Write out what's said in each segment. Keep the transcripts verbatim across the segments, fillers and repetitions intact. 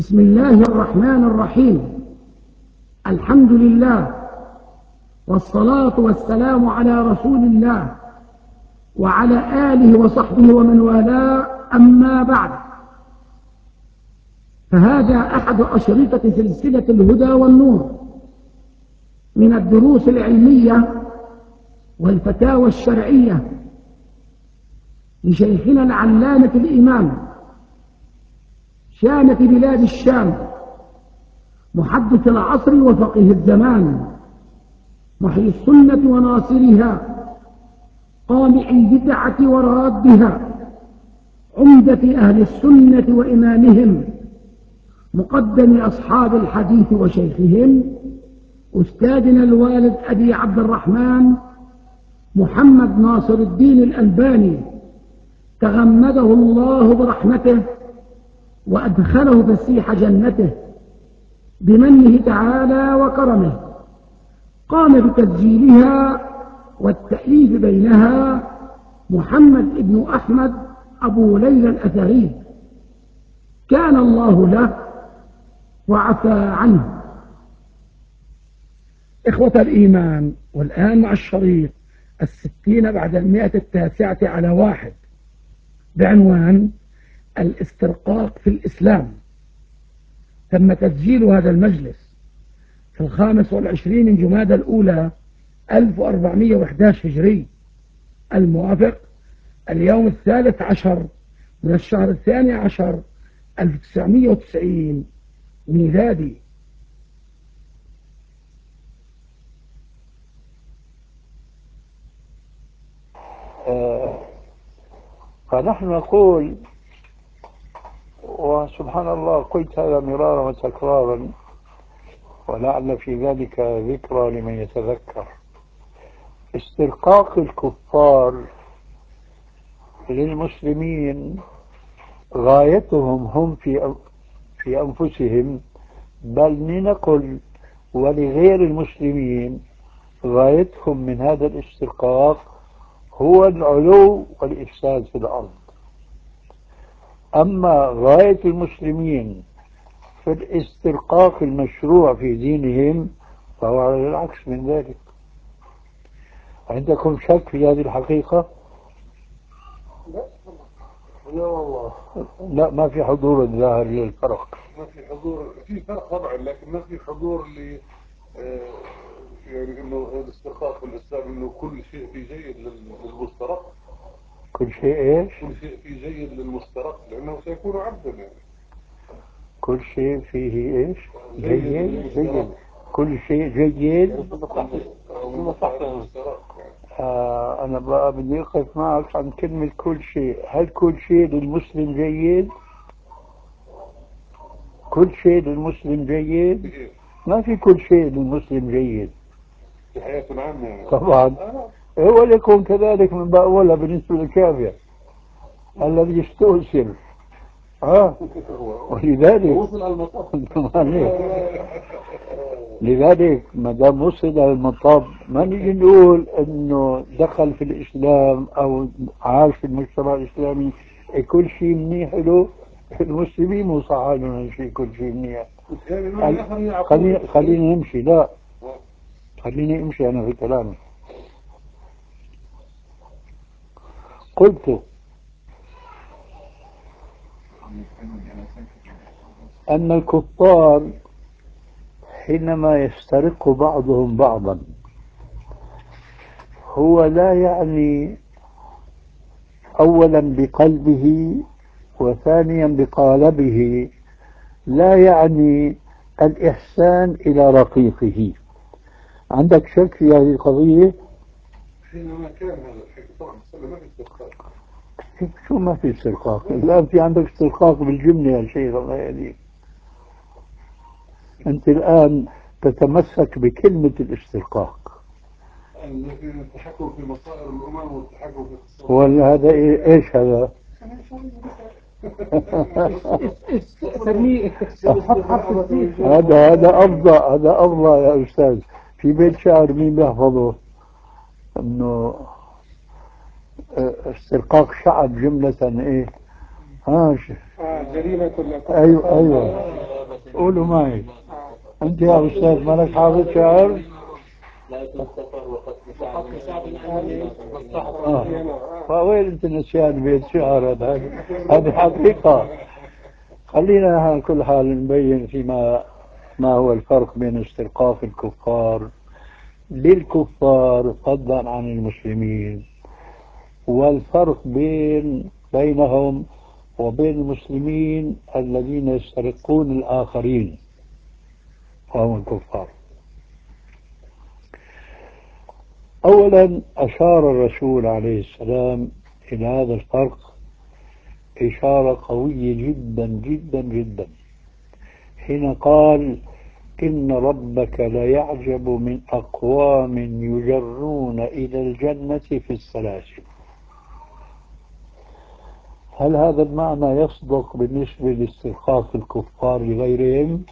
بسم الله الرحمن الرحيم. الحمد لله والصلاة والسلام على رسول الله وعلى آله وصحبه ومن والاه، أما بعد، فهذا أحد أشرطة سلسلة الهدى والنور من الدروس العلمية والفتاوى الشرعية لشيخنا العلامة الإمام شامة بلاد الشام، محدث العصر وفقيه الزمان، محيي السنة وناصرها، قامع البدعة ورادها، عمدة أهل السنة وإمامهم، مقدم أصحاب الحديث وشيخهم، أستاذنا الوالد أبي عبد الرحمن محمد ناصر الدين الألباني، تغمده الله برحمته وأدخله فسيح جنته بمنه تعالى وكرمه. قام بتسجيلها والتأليف بينها محمد ابن أحمد أبو ليلى الأثري، كان الله له وعفى عنه. إخوة الإيمان، والآن مع الشريط الستين بعد المئة التاسعة على واحد بعنوان الاسترقاق في الإسلام. تم تسجيل هذا المجلس في الخامس والعشرين من جمادى الأولى ألف وأربعمائة وإحدى عشر هجري، الموافق اليوم الثالث عشر من الشهر الثاني عشر ألف وتسعمائة وتسعين ميلادي. آه فنحن نقول، وسبحان الله قلت هذا مرارا وتكرارا ولعل في ذلك ذكرى لمن يتذكر، استرقاق الكفار للمسلمين غايتهم هم في في أنفسهم، بل لنقل ولغير المسلمين غايتهم من هذا الاسترقاق هو العلو والإفساد في الأرض. أما غاية المسلمين في الاسترقاق المشروع في دينهم فهو على العكس من ذلك. عندكم شك في هذه الحقيقة؟ لا لا والله لا، ما في حضور ظاهر للفرق. ما في حضور، في فرق طبعا، لكن ما في حضور ل يعني انه الاسترقاق في الاسلام انه كل شيء فيه جيد للمسترق. كل شيء ايش؟ كل شيء فيه جيد للمسترق لانه سيكون عبدا يعني. كل شيء فيه ايش؟ جيد جيد جيد كل شيء جيد. آه أنا بقى بدي أقف معك عن كلمة كل شيء. هل كل شيء للمسلم جيد؟ كل شيء للمسلم جيد؟ ما في كل شيء للمسلم جيد في حياته عامة يعني. طبعا هو يكون كذلك من بأولها بالنسبة للكافر الذي يستؤثر. اه ولذلك لذلك ما دام وصل الى المطب ما نيجي نقول انه دخل في الاسلام او عاش في المجتمع الاسلامي كل شيء منيح له. المسلمين مو صح لهم شيء كل شيء منيح. خليني خليني امشي. لا خليني امشي انا في كلامي. قلت أن الكفار حينما يسترق بعضهم بعضا هو لا يعني أولا بقلبه وثانيا بقالبه، لا يعني الإحسان إلى رقيقه. عندك شك في هذه القضية؟ حينما كان هذا الحكي طبعا ما في استرقاق. شو ما في استرقاق؟ الآن في عندك استرقاق بالجملة يا شيخ الله يهديك. أنت الآن تتمسك بكلمة الاسترقاق. التحكم في مصائر الأمم والتحكم في اقتصاد. ولا هذا إيش هذا؟ هذا هذا أفضل هذا أفضل يا أستاذ. في بيت شعر مين بيحفظه إنه استرقاق شعب جملة إيه؟ ها جريمة. أيوة أيوة قولوا معي. أنت يا أستاذ مالك حافظ شعر؟ لا السفر وقتل شعب آه. فوين أنت نسيان بيت شعر هذا؟ هذه حقيقة. خلينا على كل حال نبين فيما ما هو الفرق بين استرقاق الكفار للكفار فضلا عن المسلمين، والفرق بين بينهم وبين المسلمين الذين يسترقون الآخرين وهم الكفار. أولا أشار الرسول عليه السلام إلى هذا الفرق إشارة قوية جدا جدا جدا حين قال إن ربك ليعجب من أقوام يجرون إلى الجنة في السلاسل. هل هذا المعنى يصدق بالنسبة لاسترقاق الكفار لغيرهم؟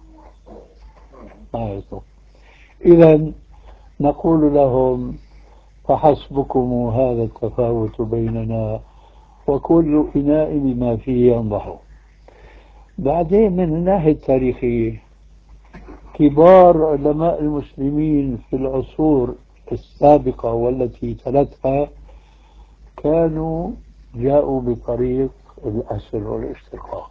ما يصدق. إذا نقول لهم فحسبكم هذا التفاوت بيننا وكل إناء بما فيه ينضح. بعدين من الناحية التاريخية كبار علماء المسلمين في العصور السابقة والتي تلتها كانوا جاءوا بطريق الأسر والاسترقاق،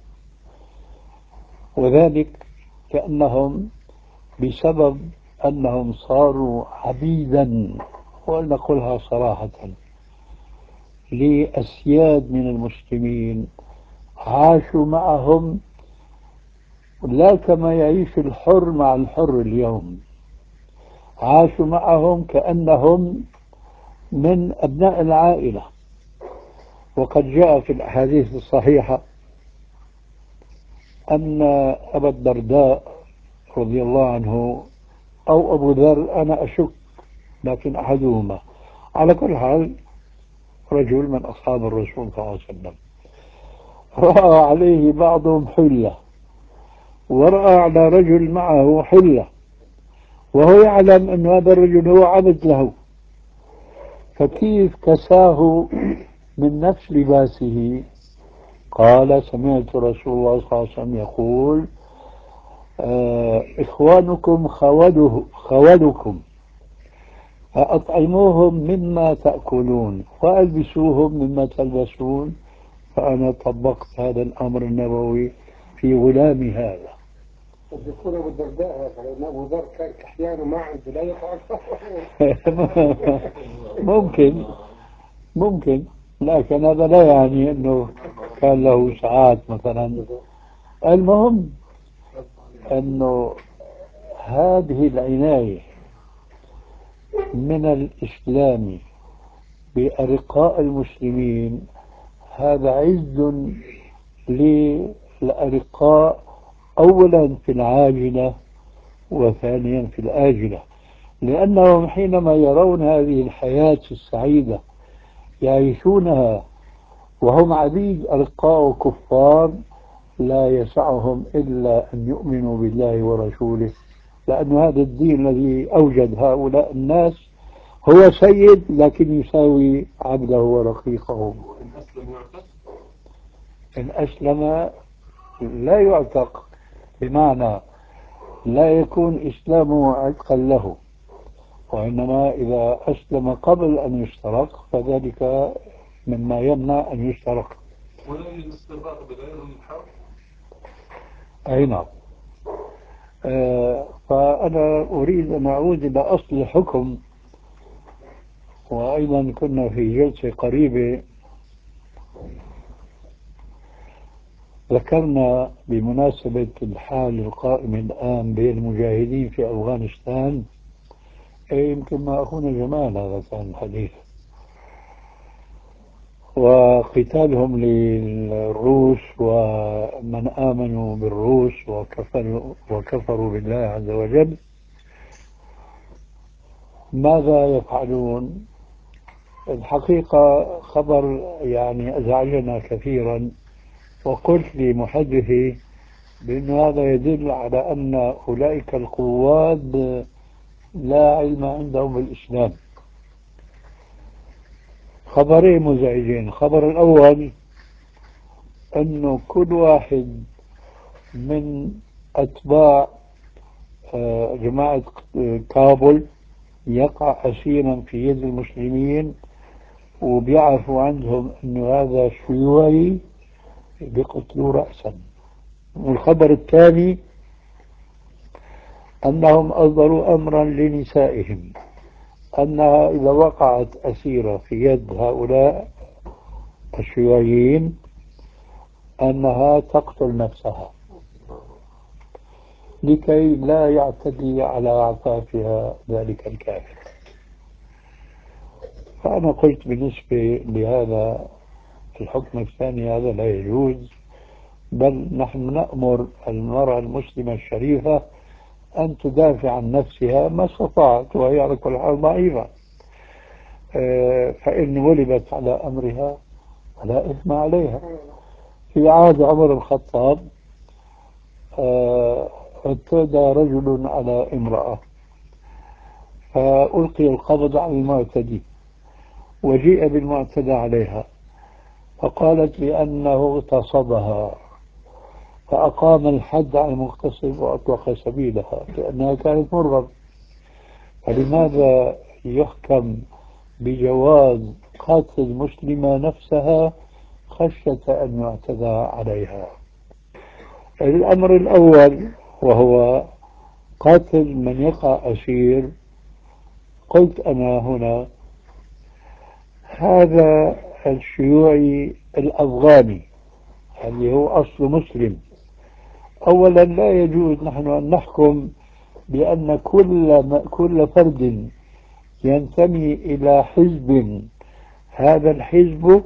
وذلك كأنهم بسبب أنهم صاروا عبيدا، ولنقولها صراحة، لأسياد من المسلمين عاشوا معهم لا كما يعيش الحر مع الحر اليوم، عاشوا معهم كأنهم من أبناء العائلة. وقد جاء في الأحاديث الصحيحة أن أبا الدرداء رضي الله عنه أو أبو ذر، أنا أشك لكن أحدهما، على كل حال رجل من أصحاب الرسول صلى الله عليه وسلم، رأى عليه بعضهم حلة ورأى على رجل معه حلة وهو يعلم أن هذا الرجل هو عبد له، فكيف كساه من نفس لباسه؟ قال سمعت رسول الله صلى الله عليه وسلم يقول آه إخوانكم خوده خولكم فأطعموهم مما تأكلون وألبسوهم مما تلبسون. فأنا طبقت هذا الأمر النبوي في غلامي هذا. يكون أبو الدرداء هذا، لأن أبو ذر كان أحيانا ما عنده لا يطعم ممكن ممكن لكن هذا لا يعني أنه كان له ساعات مثلا. المهم أنه هذه العناية من الإسلام بأرقاء المسلمين هذا عز للأرقاء أولا في العاجلة وثانيا في الآجلة، لأنهم حينما يرون هذه الحياة السعيدة يعيشونها وهم عبيد أرقاء وكفار لا يسعهم إلا أن يؤمنوا بالله ورسوله، لأن هذا الدين الذي أوجد هؤلاء الناس هو سيد لكن يساوي عبده ورقيقه. إن أسلم لا يعتق، بمعنى لا يكون إسلامه عتقا له، وإنما إذا أسلم قبل أن يشترك فذلك مما يمنع أن يشترك. ولا الاسترقاق بغير الحرب؟ أي نعم. آه فأنا أريد أن أعود إلى أصل الحكم. وأيضا كنا في جلسة قريبة ذكرنا بمناسبة الحال القائم الآن بين المجاهدين في أفغانستان، يمكن ما أخونا جمال هذا كان الحديث، وقتالهم للروس ومن آمنوا بالروس وكفروا, وكفروا بالله عز وجل. ماذا يفعلون؟ الحقيقة خبر يعني أزعجنا كثيرا، وقلت لمحدثي بأن هذا يدل على أن أولئك القواد لا علم عندهم بالإسلام. خبرين مزعجين. الخبر الأول أنه كل واحد من أتباع جماعة كابول يقع أسيرا في يد المسلمين وبيعرفوا عندهم أنه هذا شيوعي بيقتلوا رأسا. والخبر الثاني أنهم أصدروا أمرا لنسائهم أنها إذا وقعت أسيرة في يد هؤلاء الشيوعيين أنها تقتل نفسها لكي لا يعتدي على عفافها ذلك الكافر. فأنا قلت بالنسبة لهذا الحكم الثاني هذا لا يجوز، بل نحن نأمر المرأة المسلمة الشريفة أن تدافع عن نفسها ما استطاعت، وهي على كل حال ضعيفة، فإن غلبت على أمرها فلا إثم عليها. في عهد عمر الخطاب اعتدى رجل على امرأة فألقي القبض على المعتدي وجيء بالمعتدى عليها فقالت بأنه اغتصبها فأقام الحد على المغتصب وأطلق سبيلها لأنها كانت مرغب. فلماذا يحكم بجواز قتل المسلمة نفسها خشية أن يعتدى عليها؟ الأمر الأول وهو قاتل من يقع أسير، قلت أنا هنا هذا الشيوعي الأفغاني اللي هو أصل مسلم. أولا لا يجوز نحن أن نحكم بأن كل كل فرد ينتمي إلى حزب هذا الحزب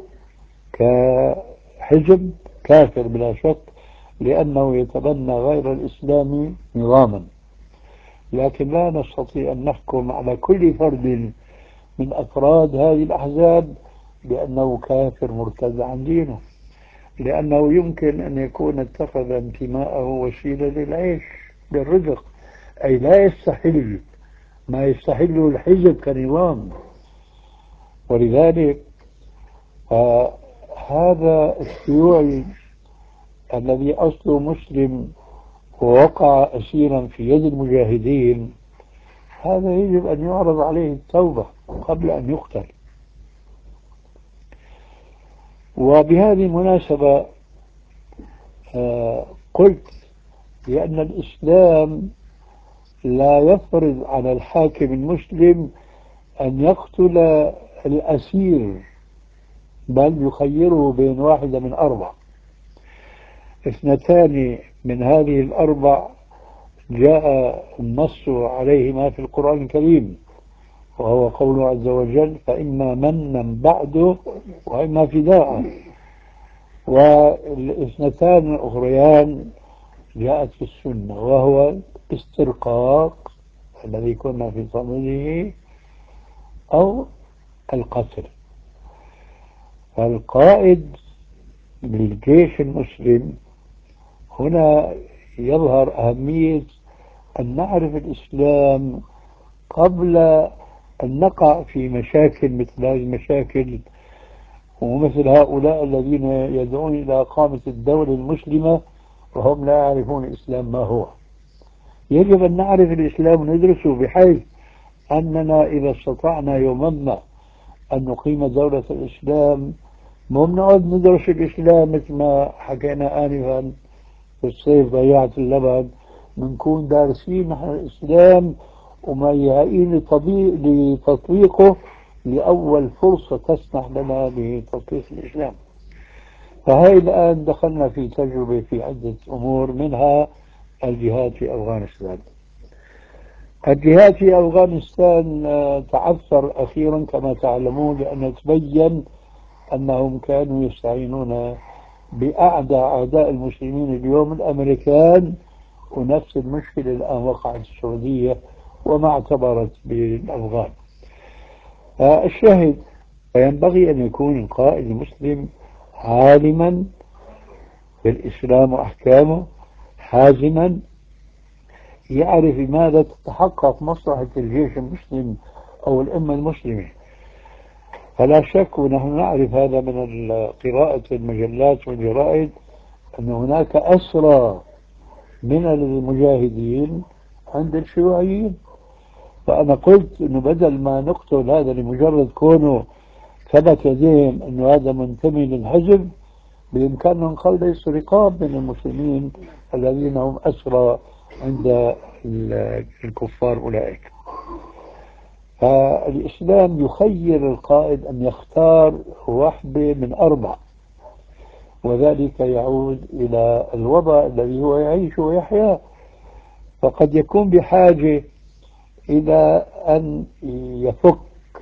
كحزب كافر بلا شك لأنه يتبنى غير الإسلام نظاما، لكن لا نستطيع أن نحكم على كل فرد من أفراد هذه الأحزاب بأنه كافر مرتد عن دينه، لأنه يمكن أن يكون اتخذ انتماءه وسيلة للعيش للرزق، أي لا يستحل ما يستحله الحزب كنظام. ولذلك هذا الشيوعي الذي أصله مسلم ووقع أسيرا في يد المجاهدين هذا يجب أن يعرض عليه التوبة قبل أن يقتل. وبهذه المناسبة قلت بأن الإسلام لا يفرض على الحاكم المسلم أن يقتل الأسير، بل يخيره بين واحدة من أربع. اثنتان من هذه الأربع جاء النص عليهما في القرآن الكريم، وهو قوله عز وجل فإما منا بعده وإما فداء. والاثنتان الأخريان جاءت في السنة، وهو الاسترقاق الذي كنا في صدده أو القتل. فالقائد للجيش المسلم هنا يظهر أهمية أن نعرف الإسلام قبل أن نقع في مشاكل مثل هذه المشاكل ومثل هؤلاء الذين يدعون إلى إقامة الدولة المسلمة وهم لا يعرفون الإسلام ما هو. يجب أن نعرف الإسلام وندرسه بحيث أننا إذا استطعنا يومنا أن نقيم دولة الإسلام مو بنقعد ندرس الإسلام مثل ما حكينا آنفا في الصيف ضيعت اللبن، بنكون دارسين نحن الإسلام ومهيئين لتطبيقه لأول فرصة تسمح لنا بتطبيق الإسلام. فهي الآن دخلنا في تجربة في عدة أمور، منها الجهاد في أفغانستان. الجهاد في أفغانستان تعثر أخيرا كما تعلمون، لأن تبين أنهم كانوا يستعينون بأعدى أعداء المسلمين اليوم الأمريكان، ونفس المشكلة الآن وقعت السعودية وما اعتبرت بالأفغان. الشاهد ينبغي أن يكون القائد المسلم عالما بالإسلام وأحكامه، حازما، يعرف لماذا تتحقق مصلحة الجيش المسلم أو الأمة المسلمة. فلا شك ونحن نعرف هذا من قراءة المجلات والجرائد أن هناك أسرى من المجاهدين عند الشيوعيين. فأنا قلت إنه بدل ما نقتل هذا لمجرد كونه ثبت لديهم إنه هذا منتمي للحزب، بإمكاننا نخلص رقاب من المسلمين الذين هم أسرى عند الكفار أولئك. فالإسلام يخير القائد أن يختار واحدة من أربع، وذلك يعود إلى الوضع الذي هو يعيش ويحيا. فقد يكون بحاجة إلى أن يفك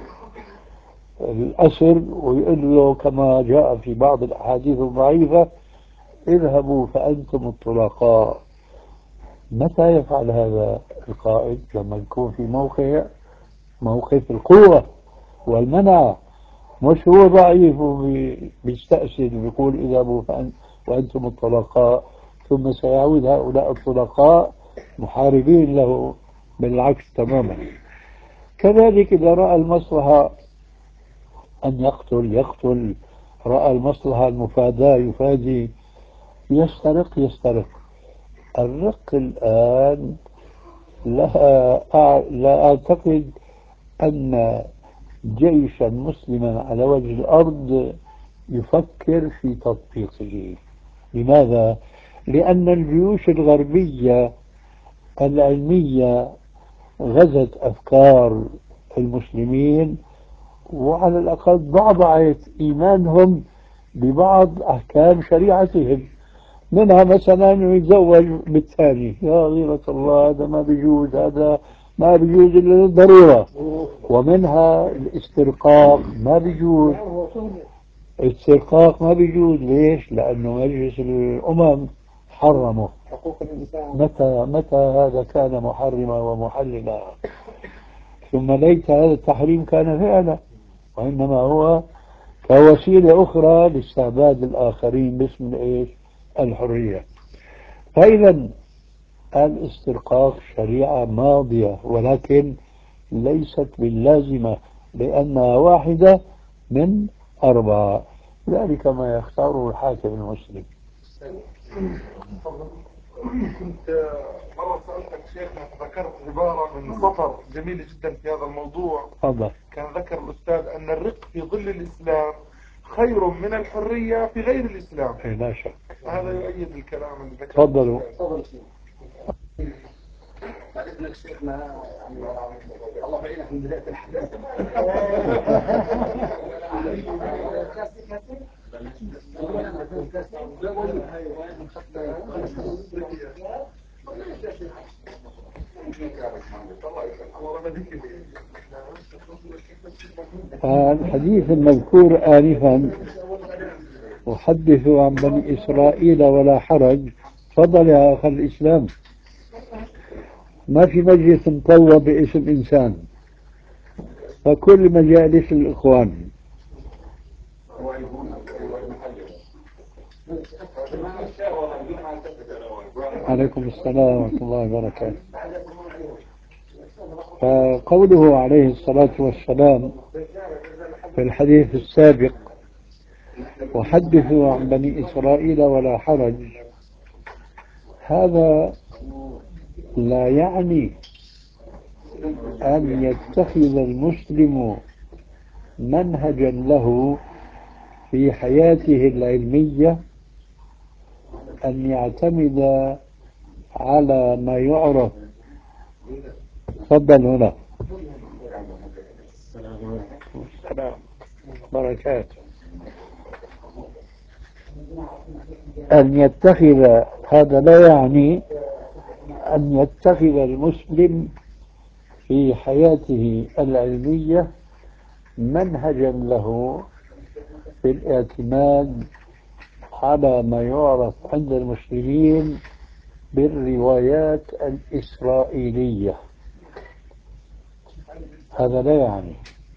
الأسر ويقول له كما جاء في بعض الأحاديث الضعيفة: اذهبوا فأنتم الطلقاء. متى يفعل هذا القائد؟ لما يكون في موقع موقف القوة والمنع، مش هو ضعيف وبيستأسد ويقول اذهبوا وأنتم الطلقاء، ثم سيعود هؤلاء الطلقاء محاربين له. بالعكس تماما. كذلك إذا رأى المصلحة أن يقتل يقتل، رأى المصلحة المفاداة يفادي، يسترق يسترق. الرق الآن لا لا أعتقد أن جيشا مسلما على وجه الأرض يفكر في تطبيقه. لماذا؟ لأن الجيوش الغربية العلمية غزت أفكار المسلمين، وعلى الأقل ضعضعت إيمانهم ببعض أحكام شريعتهم. منها مثلا يتزوج بالثاني، يا غيرة الله هذا ما بيجوز، هذا ما بيجوز إلا للضرورة. ومنها الاسترقاق ما بيجوز، الاسترقاق ما بيجوز. ليش؟ لأنه مجلس الأمم حرمه. حقوق الإنسان. متى متى هذا كان محرما ومحللا؟ ثم ليت هذا التحريم كان فعلا، وإنما هو كوسيلة أخرى لاستعباد الآخرين باسم إيش؟ الحرية. فإذا الاسترقاق شريعة ماضية، ولكن ليست باللازمة، لأنها واحدة من أربعة. ذلك ما يختاره الحاكم المسلم. كنت مرة سألتك شيخنا فذكرت عبارة من سطر جميلة جدا في هذا الموضوع. تفضل. كان ذكر الأستاذ أن الرق في ظل الإسلام خير من الحرية في غير الإسلام. لا شك. هذا يؤيد الكلام اللي ذكره. تفضلوا. بعد إذنك شيخنا، الله يعينك من بداية الحديث. الحديث المذكور آنفا: أحدث عن بني إسرائيل ولا حرج. تفضل يا أخي الإسلام. ما في مجلس مطوى باسم إنسان، فكل مجالس الإخوان. عليكم السلام ورحمة الله وبركاته. فقوله عليه الصلاة والسلام في الحديث السابق: وحدثوا عن بني إسرائيل ولا حرج، هذا لا يعني أن يتخذ المسلم منهجا له في حياته العلمية أن يعتمد على ما يعرف. تفضل هنا. السلام بركاته. أن يتخذ، هذا لا يعني أن يتخذ المسلم في حياته العلمية منهجا له في الاعتماد على ما يعرف عند المسلمين بالروايات الإسرائيلية. هذا لا يعني.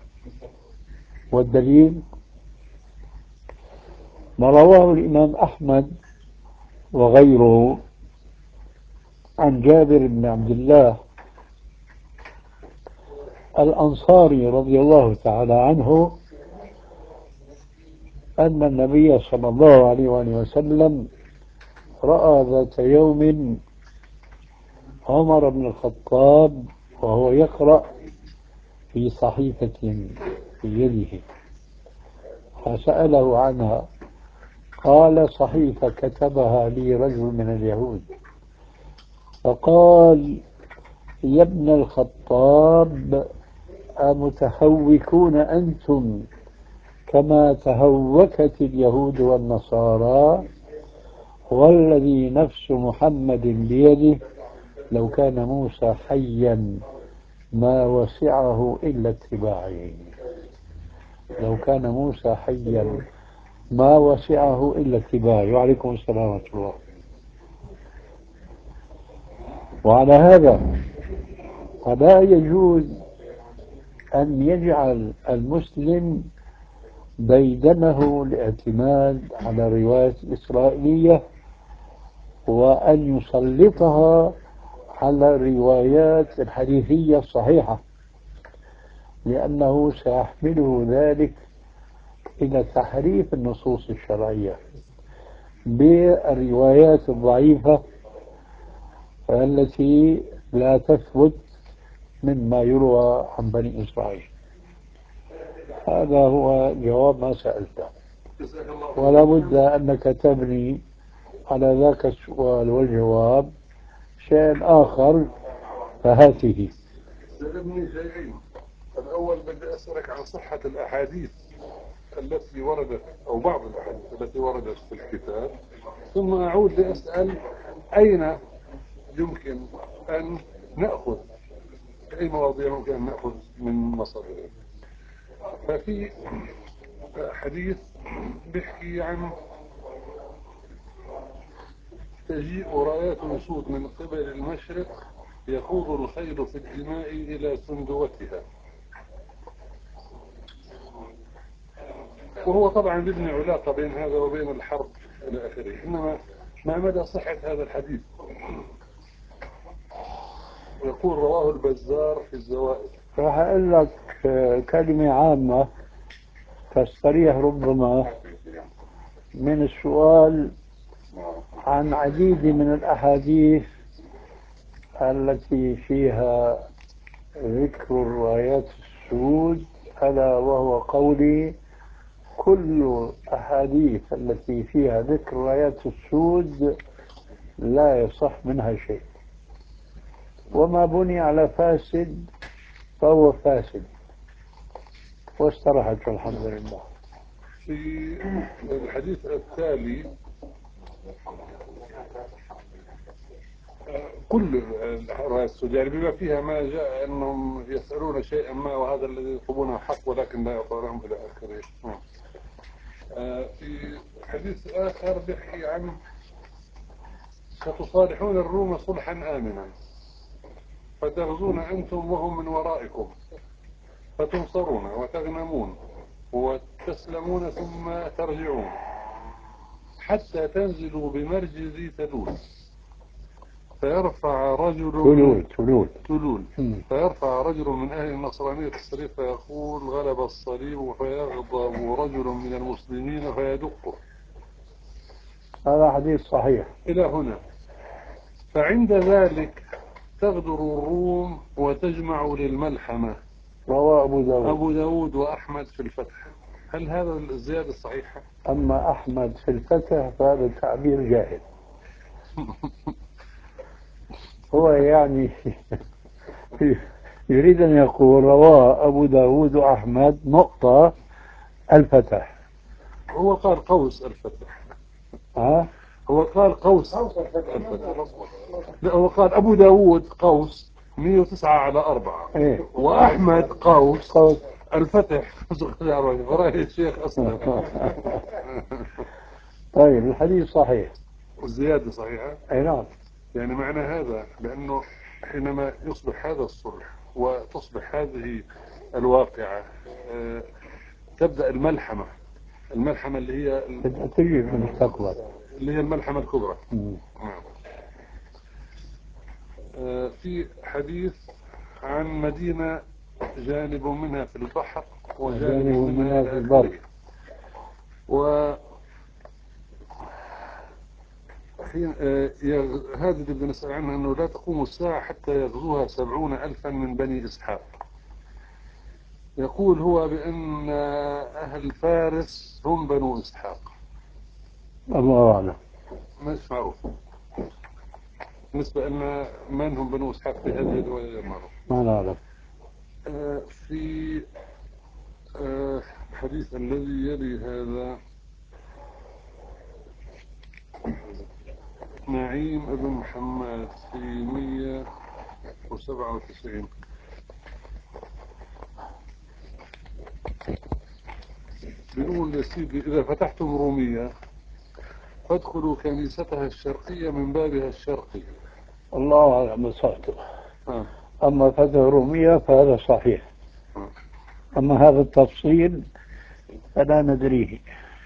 والدليل ما رواه الإمام أحمد وغيره عن جابر بن عبد الله الأنصاري رضي الله تعالى عنه أن النبي صلى الله عليه وآله وسلم رأى ذات يوم عمر بن الخطاب وهو يقرأ في صحيفة في يده فسأله عنها قال صحيفة كتبها لي رجل من اليهود فقال يا ابن الخطاب أمتهوكون أنتم كما تهوكت اليهود والنصارى والذي نفس محمد بيده لو كان موسى حيا ما وسعه إلا اتباعي لو كان موسى حيا ما وسعه إلا اتباعي وعليكم السلام ورحمة الله. وعلى هذا فلا يجوز أن يجعل المسلم ديدنه الاعتماد على الرواية الإسرائيلية وأن يسلطها على الروايات الحديثية الصحيحة لأنه سيحمله ذلك إلى تحريف النصوص الشرعية بالروايات الضعيفة التي لا تثبت مما يروى عن بني إسرائيل. هذا هو جواب ما سألته ولا بد أنك تبني على ذاك السؤال والجواب شيء آخر فهاته. سألني شيئين. الأول بدي أسألك عن صحة الأحاديث التي وردت أو بعض الأحاديث التي وردت في الكتاب ثم أعود لأسأل أين يمكن أن نأخذ في أي مواضيع يمكن أن نأخذ من مصادر. ففي حديث بيحكي عن تجيء رايات سود من قبل المشرق يخوض الخيل في الدماء إلى سندوتها وهو طبعا بيبني علاقة بين هذا وبين الحرب إلى آخره. إنما ما مدى صحة هذا الحديث؟ يقول رواه البزار في الزوائد. راح أقول لك كلمة عامة تستريح ربما من السؤال عن عديد من الأحاديث التي فيها ذكر الرايات السود ألا وهو قولي كل أحاديث التي فيها ذكر رايات السود لا يصح منها شيء وما بني على فاسد فهو فاسد واسترحت الحمد لله. في الحديث التالي كل الروايات السوداء يعني بما فيها ما جاء أنهم يسألون شيئا ما وهذا الذي يطلبونه حق ولكن لا يعطونهم إلى آخره. في حديث آخر بيحكي عن ستصالحون الروم صلحا آمنا فتغزون أنتم وهم من ورائكم فتنصرون وتغنمون وتسلمون ثم ترجعون حتى تنزلوا بمرج ذي تلول فيرفع رجل تلول تلول تلول فيرفع رجل من أهل النصرانية الصليب فيقول غلب الصليب فيغضب رجل من المسلمين فيدقه. هذا حديث صحيح إلى هنا. فعند ذلك تغدر الروم وتجمع للملحمة. رواه أبو داود أبو داود وأحمد في الفتح. هل هذا الزيادة صحيحة؟ أما أحمد في الفتح فهذا تعبير جاهل هو يعني يريد أن يقول رواه أبو داود وأحمد نقطة الفتح. هو قال قوس الفتح. ها؟ هو قال قوس الفتح. لا هو قال أبو داود قوس مئة وتسعة على أربعة إيه؟ وأحمد قوس قوس الفتح فرأي الشيخ أسلم. طيب الحديث صحيح والزيادة صحيحة. أي نعم. يعني معنى هذا بأنه حينما يصبح هذا الصلح وتصبح هذه الواقعة آه تبدأ الملحمة الملحمة اللي هي تجي في المستقبل اللي هي الملحمة الكبرى. مم. آه في حديث عن مدينة جانب منها في البحر وجانب منها في البر. وفي حين آه، يغ- هذا اللي بدنا نسأل عنها أنه لا تقوم الساعة حتى يغزوها سبعون ألفا من بني إسحاق. يقول هو بأن أهل فارس هم بنو إسحاق. الله أعلم. مش معروف بالنسبة لنا من هم بنو إسحاق في هذه الرواية معروف. ما نعلم. آه، في آه، الحديث الذي يلي هذا نعيم بن محمد في مئة وسبعة وتسعين بيقول يا سيدي إذا فتحتم رومية فادخلوا كنيستها الشرقية من بابها الشرقي. الله أعلم بصحته. آه. أما فتح رومية فهذا صحيح. آه. أما هذا التفصيل فلا ندريه.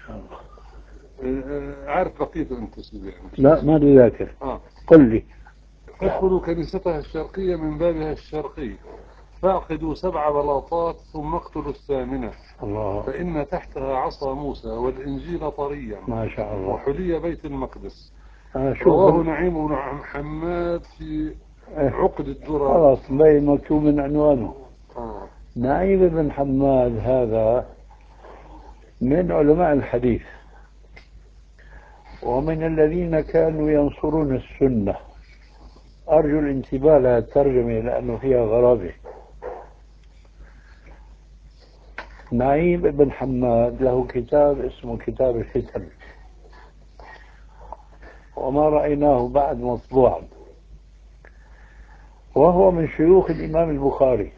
آه، عارف بقيته أنت سيدي يعني. لا ما لي ذاكر. آه. قل لي. فادخلوا كنيستها الشرقية من بابها الشرقي فاعقدوا سبع بلاطات ثم اقتلوا الثامنة الله. فإن تحتها عصا موسى والإنجيل طريا ما شاء الله. وحلي بيت المقدس. أنا شوف رواه ال- نعيم بن حماد في إيه. عقد الدرر. خلاص بين مكتوب من عنوانه. آه. نعيم بن حماد هذا من علماء الحديث ومن الذين كانوا ينصرون السنة. أرجو الانتباه لها الترجمة لأنه فيها غرابة. نعيم بن حماد له كتاب اسمه كتاب الفتن وما رأيناه بعد مطبوعا، وهو من شيوخ الإمام البخاري،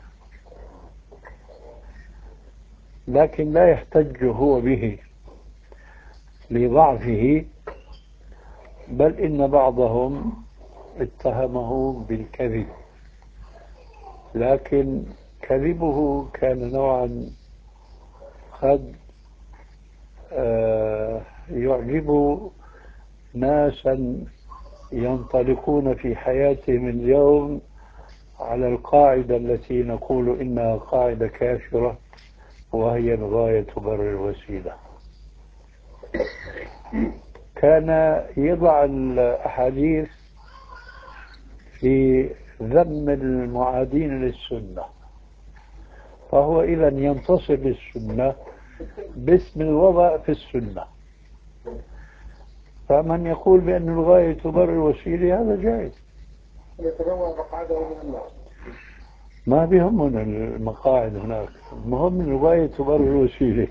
لكن لا يحتج هو به لضعفه، بل إن بعضهم اتهمه بالكذب، لكن كذبه كان نوعا قد آه، يعجب ناسا ينطلقون في حياتهم اليوم على القاعدة التي نقول إنها قاعدة كافرة، وهي الغاية تبرر الوسيلة. كان يضع الأحاديث في ذم المعادين للسنة، فهو إذا ينتصر للسنة باسم الوضع في السنة. فمن يقول بأن الغاية تبرر الوسيلة هذا جائز. يتبوأ مقعده من النار. ما بيهمنا المقاعد هناك، المهم الغاية تبرر الوسيلة.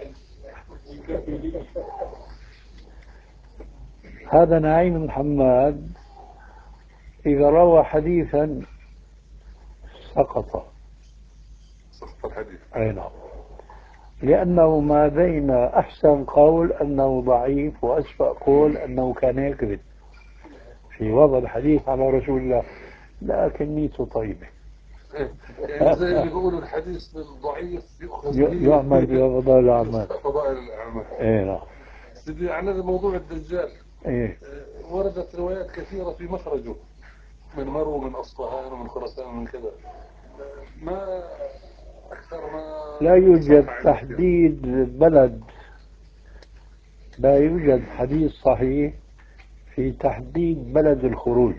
هذا نعيم بن حماد إذا روى حديثا سقط. سقط الحديث. أي نعم. لأنه ما بين أحسن قول أنه ضعيف وأسوأ قول أنه كان يكذب في وضع الحديث على رسول الله، لكن نيته طيبة. يعني زي اللي بيقولوا الحديث الضعيف يؤخذ به يعمل بفضائل الأعمال. فضائل الأعمال. اي نعم. سيدي عن هذا موضوع الدجال ايه وردت روايات كثيرة في مخرجه من مرو من أصفهان ومن خراسان ومن كذا، ما أكثر ما لا يوجد صح عليك تحديد بلد، لا يوجد حديث صحيح في تحديد بلد الخروج،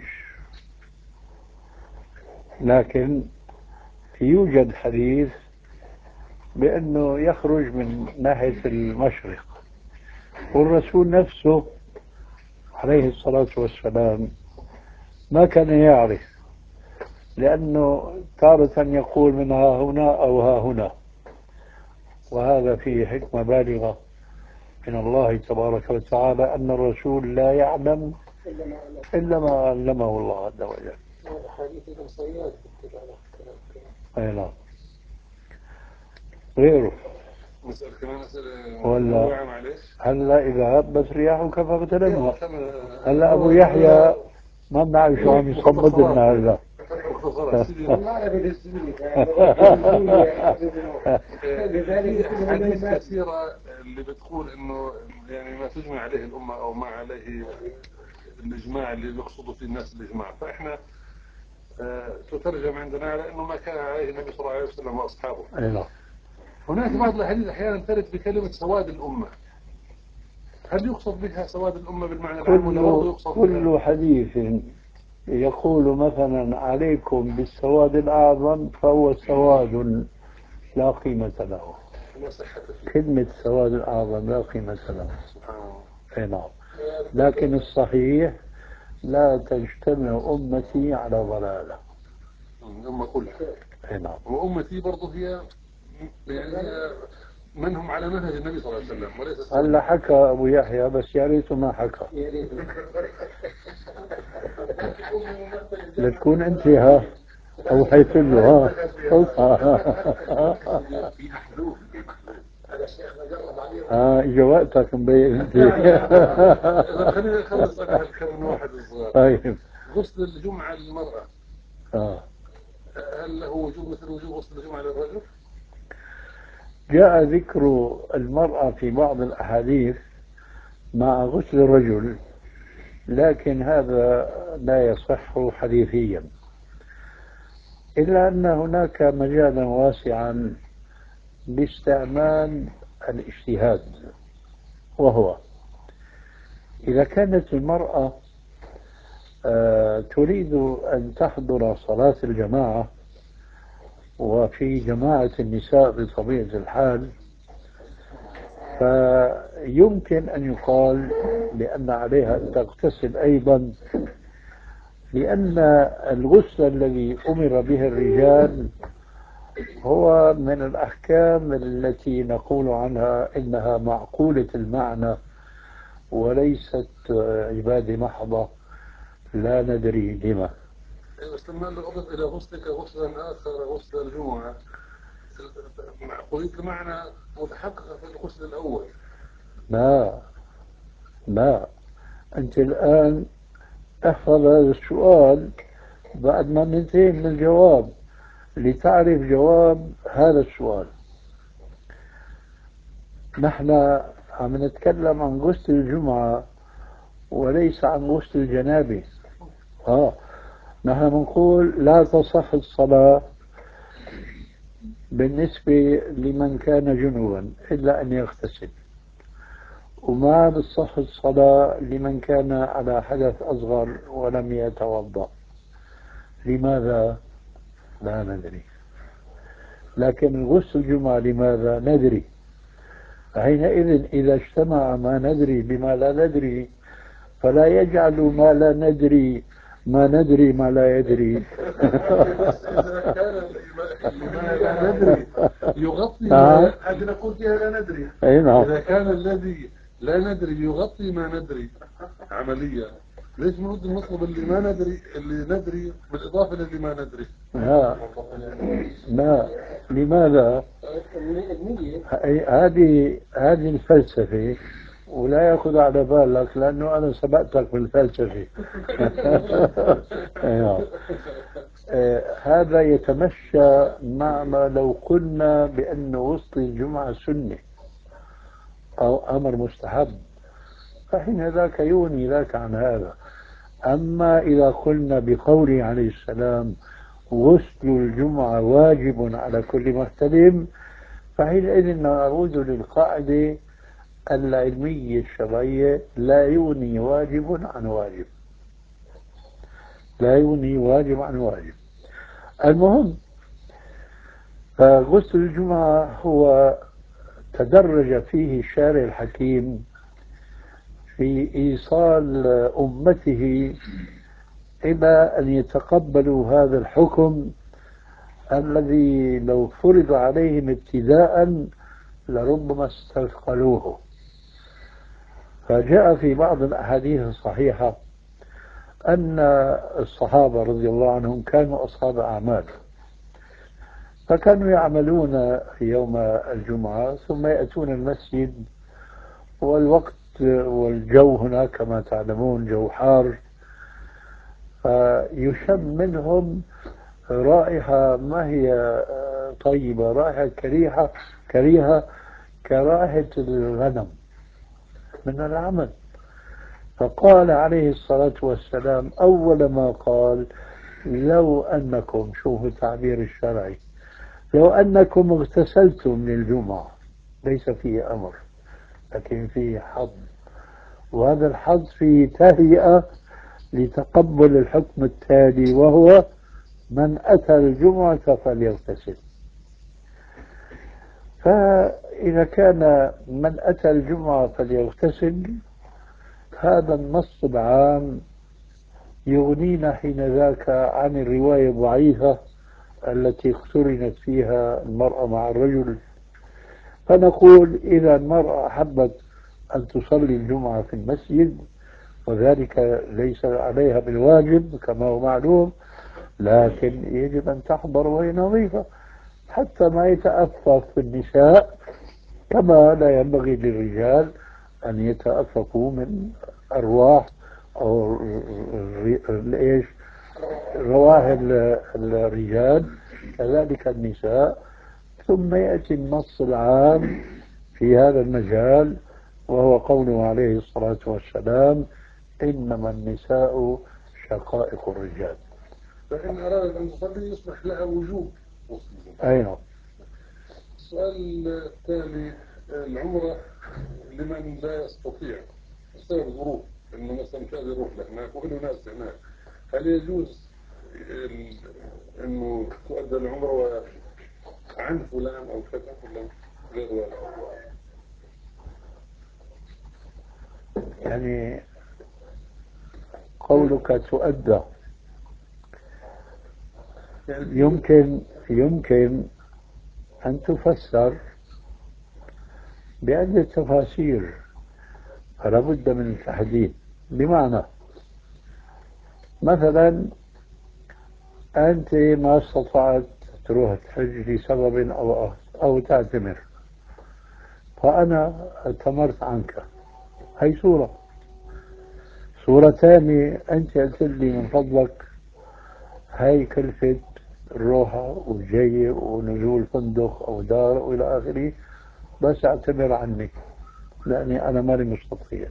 لكن يوجد حديث بأنه يخرج من ناحية المشرق، والرسول نفسه عليه الصلاة والسلام ما كان يعرف، لأنه تارة يقول من ها هنا أو ها هنا، وهذا فيه حكمة بالغة من الله تبارك وتعالى أن الرسول لا يعلم إلا ما علمه الله عز وجل. الحديث الإنسانيات تكتب على الكلام. أي نعم. غيره نسأل كمان أسئلة ولا معلش. هلا إذا هبت رياحك فاغتنمها. يلا هلا أبو يحيى ما بنعرف شو عم يصمد لنا هلا. مختصرات سيدي. والله أبي السوري لذلك في حديث كثيرة اللي بتقول إنه يعني ما تجمع عليه الأمة أو ما عليه الإجماع اللي بيقصدوا فيه الناس الإجماع، فإحنا آه، تترجم عندنا على إنه ما كان عليه النبي صلى الله عليه وسلم وأصحابه. أي نعم. هناك بعض الأحاديث أحيانا ترد بكلمة سواد الأمة. هل يقصد بها سواد الأمة بالمعنى العام ولا برضه كل يقصد كل بها؟ حديث يقول مثلا عليكم بالسواد الأعظم فهو سواد لا قيمة له. لا صحة فيه. كلمة السواد الأعظم لا قيمة له. سبحان الله. أي نعم. لكن الصحيح لا تجتمع أمتي على ضلالة. الأمة كلها. أي نعم. وأمتي برضه هي يعني من هم على منهج النبي صلى الله عليه وسلم وليس هلا حكى أبو يحيى بس يا ريته ما حكى. لتكون أنت ها أو حيث له ها فيها حلول. ها إجا وقتك مبين أنت. خليني أخلص أنا هالكلام واحد الصغير. طيب. غسل الجمعة للمرأة آه. هل له وجوب مثل وجوب غسل الجمعة للرجل؟ جاء ذكر المرأة في بعض الأحاديث مع غسل الرجل، لكن هذا لا يصح حديثيا، إلا أن هناك مجالا واسعا لاستعمال الاجتهاد، وهو إذا كانت المرأة آه تريد أن تحضر صلاة الجماعة وفي جماعة النساء بطبيعة الحال، فيمكن أن يقال لأن عليها أن تغتسل أيضا، لأن الغسل الذي أمر به الرجال هو من الأحكام التي نقول عنها إنها معقولة المعنى وليست عبادة محضة لا ندري لما. بس لما أضف إلى غسلك غسلا آخر غسل الجمعة معقولية المعنى متحققة في الغسل الأول. لا لا، أنت الآن احفظ هذا السؤال بعد ما ننتهي من الجواب لتعرف جواب هذا السؤال. نحن عم نتكلم عن غسل الجمعة وليس عن غسل الجنابة. آه نحن بنقول لا تصح الصلاة بالنسبة لمن كان جنوبا إلا أن يغتسل، وما بتصح الصلاة لمن كان على حدث أصغر ولم يتوضأ. لماذا؟ لا ندري، لكن غسل الجمعة لماذا؟ ندري. حينئذ إذا اجتمع ما ندري بما لا ندري فلا يجعل ما لا ندري ما ندري ما لا يدري. بس إذا كان لما لا ندري يغطي ما هذه نقول فيها لا ندري. إذا كان الذي لا ندري يغطي ما ندري عمليا، ليش نرد نطلب اللي ما ندري اللي ندري بالإضافة للي ما ندري؟ لا لا، لماذا؟ هذه هذه الفلسفة، ولا يأخذ على بالك لأنه أنا سبقتك بالفلسفة. هذا يتمشى مع ما لو قلنا بأن غسل الجمعة سنة أو أمر مستحب، فحين ذاك يغني ذاك عن هذا. أما إذا قلنا بقوله عليه السلام غسل الجمعة واجب على كل محتلم، فحينئذ نعود للقاعدة العلمية الشرعية لا يغني واجب عن واجب، لا يغني واجب عن واجب. المهم فغسل الجمعة هو تدرج فيه الشارع الحكيم في إيصال أمته إلى أن يتقبلوا هذا الحكم الذي لو فرض عليهم ابتداء لربما استثقلوه. فجاء في بعض الأحاديث الصحيحة أن الصحابة رضي الله عنهم كانوا أصحاب أعمال، فكانوا يعملون في يوم الجمعة ثم يأتون المسجد، والوقت والجو هناك كما تعلمون جو حار، فيشم منهم رائحة ما هي طيبة، رائحة كريهة كريهة كرائحة الغنم من العمل. فقال عليه الصلاة والسلام أول ما قال لو أنكم، شوفوا التعبير الشرعي، لو أنكم اغتسلتم للجمعة، ليس فيه أمر لكن فيه حظ، وهذا الحظ في تهيئة لتقبل الحكم التالي، وهو من أتى الجمعة فليغتسل. فإذا كان من أتى الجمعة فليغتسل هذا النص العام يغنينا حين ذاك عن الرواية الضعيفة التي اقترنت فيها المرأة مع الرجل. فنقول إذا المرأة أحبت أن تصلي الجمعة في المسجد وذلك ليس عليها بالواجب كما هو معلوم، لكن يجب أن تحضر وهي نظيفة حتى ما يتأفف النساء، كما لا ينبغي للرجال أن يتأففوا من أرواح أو إيش رواح الرجال، كذلك النساء. ثم يأتي النص العام في هذا المجال وهو قوله عليه الصلاة والسلام: إنما النساء شقائق الرجال. فإن أرادت أن تصلي يصبح لها وجوب. أي نعم. السؤال الثاني: العمرة لمن لا يستطيع بسبب ظروف، إنه مثلا مش قادر يروح لهناك وإنه ناس هناك، هل يجوز إنه تؤدى العمرة عن فلان أو كذا ولا غير ذلك؟ يعني قولك تؤدى يمكن يمكن أن تفسر بعدة تفاسير، فلا بد من التحديد. بمعنى مثلا أنت ما استطعت تروح تحج لسبب أو أو تعتمر، فأنا اعتمرت عنك، هي صورة. صورة ثانية، أنت قلت لي من فضلك هاي كلفة الروحة والجاية ونزول فندق أو دار وإلى آخره، بس اعتبر عني لأني أنا ماني مستطيع.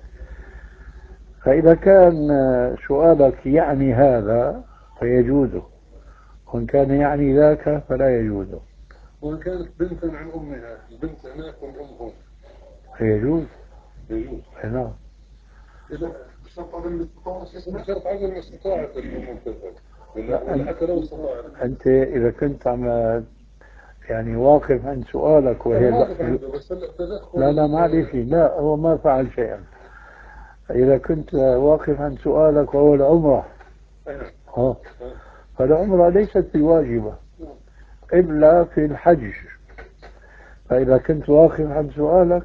فإذا كان سؤالك يعني هذا فيجوز، وإن كان يعني ذاك فلا يجوز. وإن كانت بنتا عن أمها، البنت هناك والأم هون، فيجوز. يجوز. نعم. إذا بشرط عدم الاستطاعة، بشرط عدم الاستطاعة الأم تذهب، ولا حتى لو استطاعت. أنت إذا كنت عم يعني واقف عند سؤالك وهي لا, بس لا لا معلش، لا هو ما فعل شيئا. إذا كنت واقف عند سؤالك وهو العمرة، ها، فالعمرة ليست بواجبة إلا في الحج. فإذا كنت واقف عند سؤالك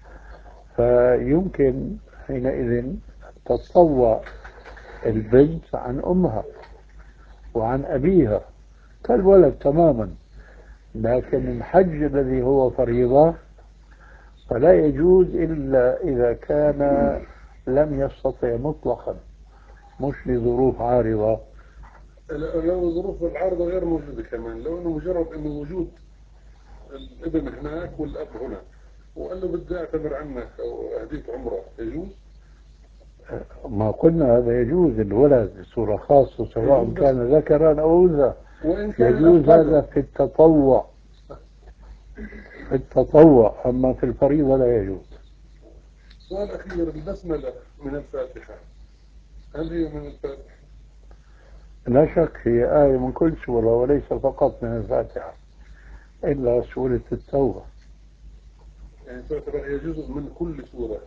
فيمكن حينئذ تتطوع البنت عن أمها وعن أبيها كالولد تماما. لكن الحج الذي هو فريضة فلا يجوز إلا إذا كان لم يستطع مطلقا، مش لظروف عارضة. لو ظروف العارضة غير موجودة كمان، لو أنه مجرد أنه وجود الابن هناك والأب هنا وقال له بدي أعتبر عنك أو أهديك عمرة، يجوز؟ ما قلنا هذا يجوز، الولد بصورة خاصة سواء كان ذكرا أو أنثى، يجوز هذا في التطوع، في التطوع، أما في الفريضة لا يجوز. سؤال أخير: البسملة من الفاتحة هل هي من الفاتحة؟ لا شك هي آية من كل سورة وليس فقط من الفاتحة إلا سورة التوبة. يعني تعتبر هي جزء من كل سورة.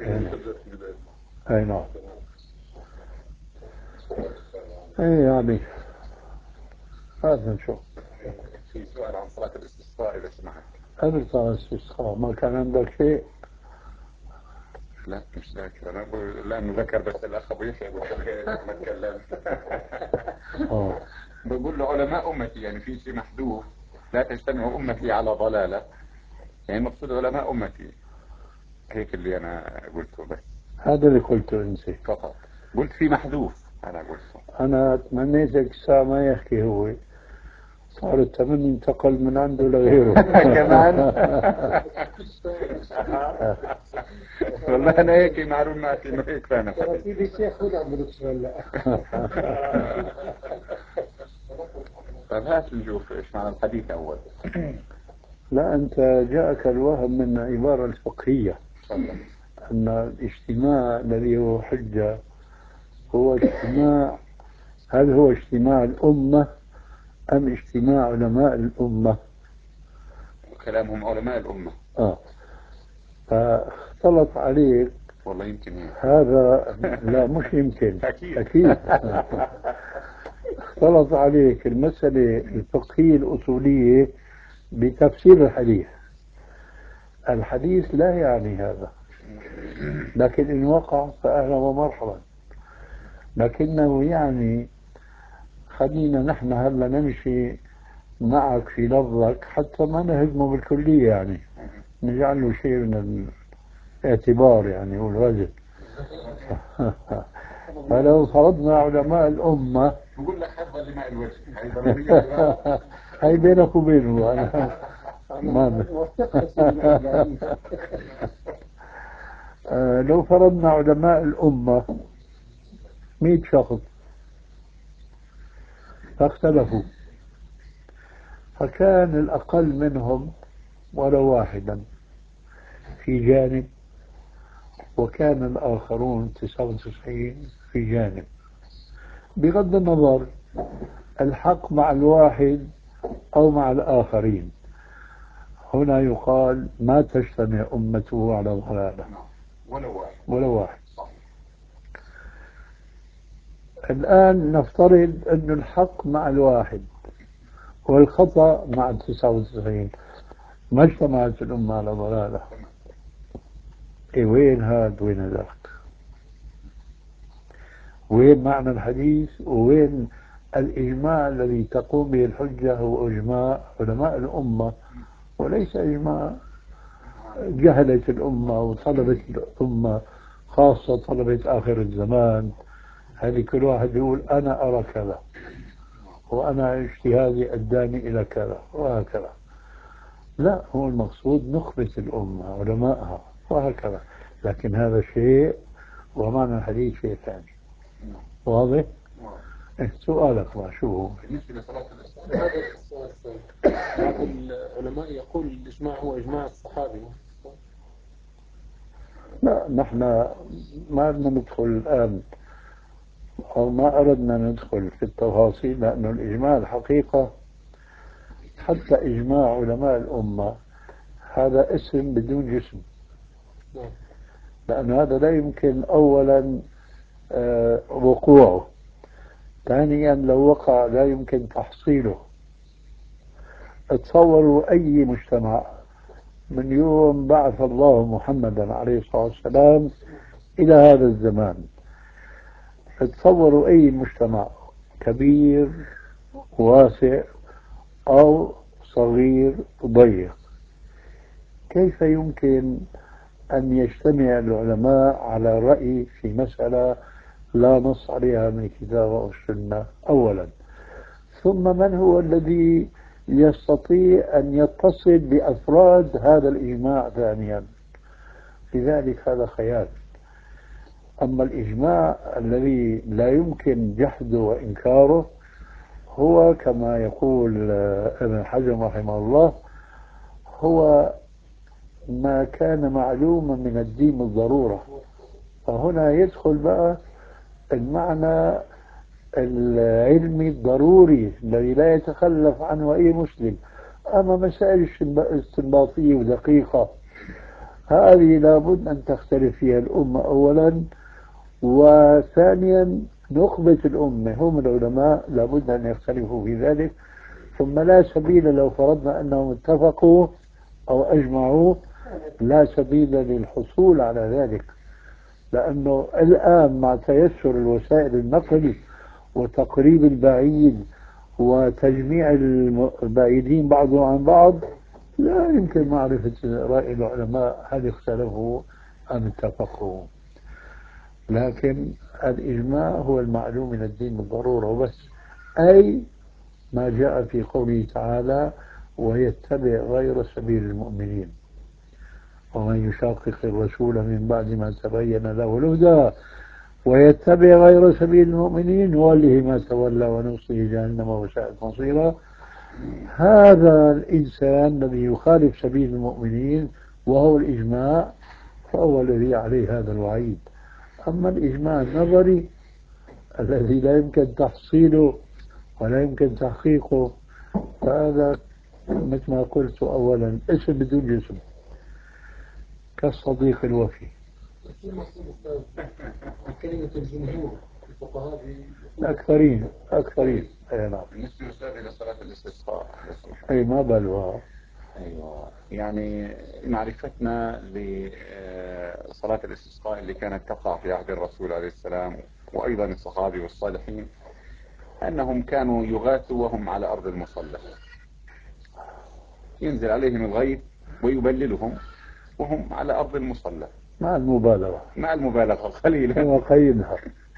أي نعم. أي يعني هذا نشوف. في سؤال عن صلاة الاستسقاء إذا سمحت. قبل صلاة الاستسقاء ما كان عندك شيء؟ لا مش ذاكر، أنا بقول لأنه ذكر بس الأخ أبو يحيى ما تكلم. بقول له علماء أمتي، يعني في شيء محذوف: لا تجتمع أمتي على ضلالة، يعني المقصود علماء أمتي، هيك اللي أنا قلته. بس هذا اللي قلته أنت فقط، قلت في محذوف أنا قلته. أنا تمنيتك الساعة ما يحكي هو، صار التمني انتقل من عنده لغيره. كمان والله أنا هيك معلوماتي إنه هيك فانا. ترى في الشيخ هنا عم بنتسلى. طيب هات نشوف إيش معنى الحديث أول. لا أنت جاءك الوهم من عبارة الفقهية أن الاجتماع الذي هو حجة هو اجتماع، هل هو اجتماع الأمة أم اجتماع علماء الأمة؟ كلامهم علماء الأمة. آه فاختلط عليك والله يمكن هيك. هذا لا مش يمكن أكيد أكيد اختلط عليك المسألة الفقهية الأصولية بتفسير الحديث. الحديث لا يعني هذا، لكن إن وقع فأهلا ومرحبا، لكنه يعني خلينا نحن هلا نمشي معك في لفظك حتى ما نهزمه بالكلية، يعني نجعل له شيء من الاعتبار يعني والوزن. فلو فرضنا علماء الأمة بقول لك حفظ لماء الوجه هي ضرورية. هي بينك وبينه أنا ما آه لو فرضنا علماء الأمة مئة شخص فاختلفوا، فكان الأقل منهم ولو واحدا في جانب، وكان الآخرون تسعة وتسعين في جانب، بغض النظر الحق مع الواحد أو مع الآخرين. هنا يقال ما تجتمع أمته على ضلالة ولو واحد ولا واحد. الآن نفترض أن الحق مع الواحد والخطأ مع التسعة وتسعين، ما اجتمعت الأمة على ضلالة. إيه وين هاد وين هذاك؟ وين معنى الحديث ووين الإجماع الذي تقوم به الحجة؟ هو إجماع علماء الأمة وليس إجماع جهلة الأمة وطلبة الأمة، خاصة طلبة آخر الزمان. هذه كل واحد يقول أنا أرى كذا وأنا اجتهادي أداني إلى كذا وهكذا. لا، هو المقصود نخبة الأمة علماءها وهكذا، لكن هذا شيء ومعنى الحديث شيء ثاني. واضح؟ إيه سؤالك ما شو هو؟ بالنسبة لصلاة الاستسقاء. هذا السؤال الثاني. بعض العلماء يقول الإجماع هو إجماع الصحابي. لا، نحن ما بدنا ندخل الآن أو ما أردنا ندخل في التفاصيل، لأنه الإجماع الحقيقة حتى إجماع علماء الأمة هذا اسم بدون جسم، لأن هذا لا يمكن أولا آه وقوعه، ثانيا لو وقع لا يمكن تحصيله. تصوروا أي مجتمع من يوم بعث الله محمدا عليه الصلاة والسلام إلى هذا الزمان، تصوروا أي مجتمع كبير واسع أو صغير ضيق، كيف يمكن أن يجتمع العلماء على رأي في مسألة لا نص عليها من الكتاب أو السنة أولا؟ ثم من هو الذي يستطيع أن يتصل بأفراد هذا الإجماع ثانيا؟ لذلك هذا خيال. أما الإجماع الذي لا يمكن جحده وإنكاره هو كما يقول ابن حزم رحمه الله، هو ما كان معلوما من الدين بالضرورة. فهنا يدخل بقى المعنى العلمي الضروري الذي لا يتخلف عنه أي مسلم. أما مسائل استنباطية ودقيقة هذه لابد أن تختلف فيها الأمة أولا، وثانيا نخبة الأمة هم العلماء لابد أن يختلفوا في ذلك. ثم لا سبيل لو فرضنا أنهم اتفقوا أو أجمعوا، لا سبيل للحصول على ذلك، لأنه الآن مع تيسر الوسائل النقل وتقريب البعيد وتجميع البعيدين بعضهم عن بعض لا يمكن معرفة رأي العلماء هل اختلفوا أم اتفقوا. لكن الإجماع هو المعلوم من الدين بالضرورة وبس، أي ما جاء في قوله تعالى ويتبع غير سبيل المؤمنين ومن يشاقق الرسول من بعد ما تبين له الهدى ويتبع غير سبيل المؤمنين نوله ما تولى ونصله جهنم وساءت مصيرا. هذا الإنسان الذي يخالف سبيل المؤمنين وهو الإجماع فهو الذي عليه هذا الوعيد. أما الإجماع النظري الذي لا يمكن تحصيله ولا يمكن تحقيقه، فهذا مثل ما قلت أولا اسم بدون جسم، كالصديق الوفي. كلمة الجمهور الفقهاء أكثرين أكثرين أي نعم. بالنسبة أستاذ إلى صلاة الاستسقاء، أي ما بلوى. أيوة، يعني معرفتنا لصلاة الاستسقاء اللي كانت تقع في عهد الرسول عليه السلام وأيضا الصحابة والصالحين أنهم كانوا يغاثوا وهم على أرض المصلى، ينزل عليهم الغيث ويبللهم وهم على أرض المصلى، مع المبالغة مع المبالغة قليلا. هو قيدها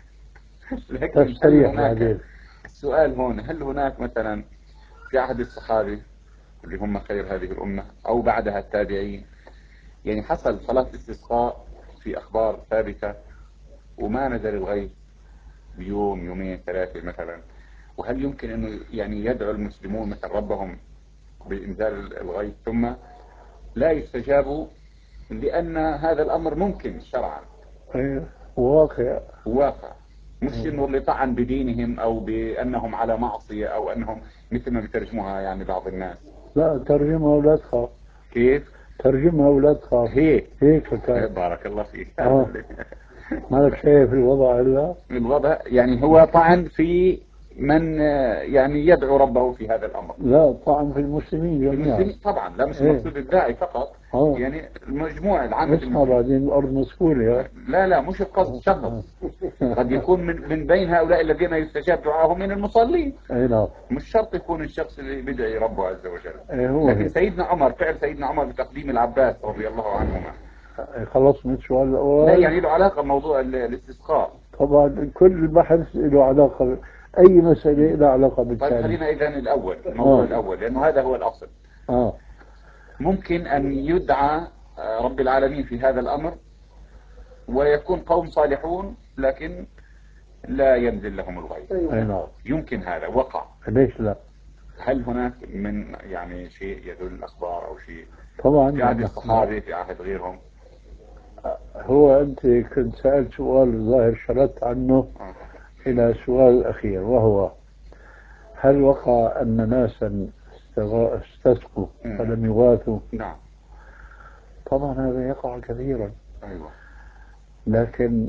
لكن هل تستريح هناك بعدين. السؤال هون، هل هناك مثلا في عهد الصحابة اللي هم خير هذه الأمة أو بعدها التابعين، يعني حصل صلاة استسقاء في أخبار ثابتة وما نزل الغيث بيوم يومين ثلاثة مثلا، وهل يمكن أنه يعني يدعو المسلمون مثل ربهم بإنزال الغيث ثم لا يستجابوا لأن هذا الأمر ممكن شرعا أي واقع. واقع، مش انه اللي طعن بدينهم او بانهم على معصية او انهم مثل ما بترجموها يعني بعض الناس. لا ترجمها ولا تخاف. كيف؟ ترجمها ولا تخاف. هيك هيك كان. بارك الله فيك. آه. مالك شايف الوضع إلا الوضع يعني هو طعن في من يعني يدعو ربه في هذا الامر. لا طعن في المسلمين جميعا. المسلمين طبعا، لا مش إيه. المقصود الداعي فقط. آه. يعني المجموعة العامة اسمع المسلمين. بعدين الأرض مسكولة. لا لا مش القصد شخص، قد يكون من من بين هؤلاء الذين يستجاب دعاهم من المصلين. أي نعم. مش شرط يكون الشخص اللي بدعي ربه عز وجل. أي هو لكن هيك. سيدنا عمر، فعل سيدنا عمر بتقديم العباس رضي الله عنهما. خلص من السؤال لا الأول. يعني له علاقة بموضوع ال- الاستسقاء. طبعا كل بحث له علاقة، أي مسألة لها علاقة طيب بالثاني. خلينا إذا الأول، الموضوع آه. الأول لأنه هذا هو الأصل. آه. ممكن أن يدعى آه، رب العالمين في هذا الأمر ويكون قوم صالحون لكن لا ينزل لهم الغيث. أي نعم. يمكن هذا وقع. ليش لا؟ هل هناك من يعني شيء يدل الأخبار أو شيء طبعا في عهد يعني الصحابة في عهد غيرهم؟ هو أنت كنت سألت سؤال الظاهر شردت عنه آه. إلى السؤال الأخير، وهو هل وقع أن ناسا استغا- استسقوا مم. فلم يغاثوا؟ نعم. طبعا هذا يقع كثيرا، أيوة. لكن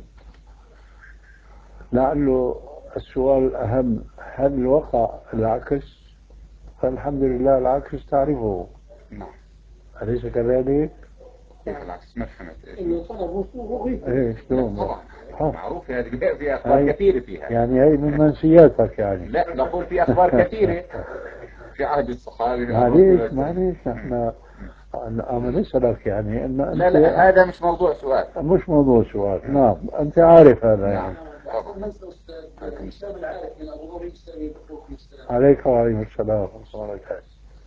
لعله السؤال الأهم هل وقع العكس؟ فالحمد لله العكس تعرفه، نعم. أليس كذلك؟ كيف العكس؟ ما فهمت ايش؟ إنه طلبوا وغيث. إيه لا شلون؟ طبعا ها. معروف هذه في اخبار هاي- كثيره فيها. يعني هي من منسياتك يعني. لا نقول في اخبار كثيره في عهد الصحابه في عهد معليش الرسول. معليش احنا أنا نسألك يعني أن أنت لا لا هذا مش موضوع سؤال. مش موضوع سؤال. نعم أنت عارف هذا نعم يعني. طبعا. الإسلام العارف من أبو ظبي يسأل بحكم الإسلام. عليك وعليكم السلام ورحمة الله وبركاته.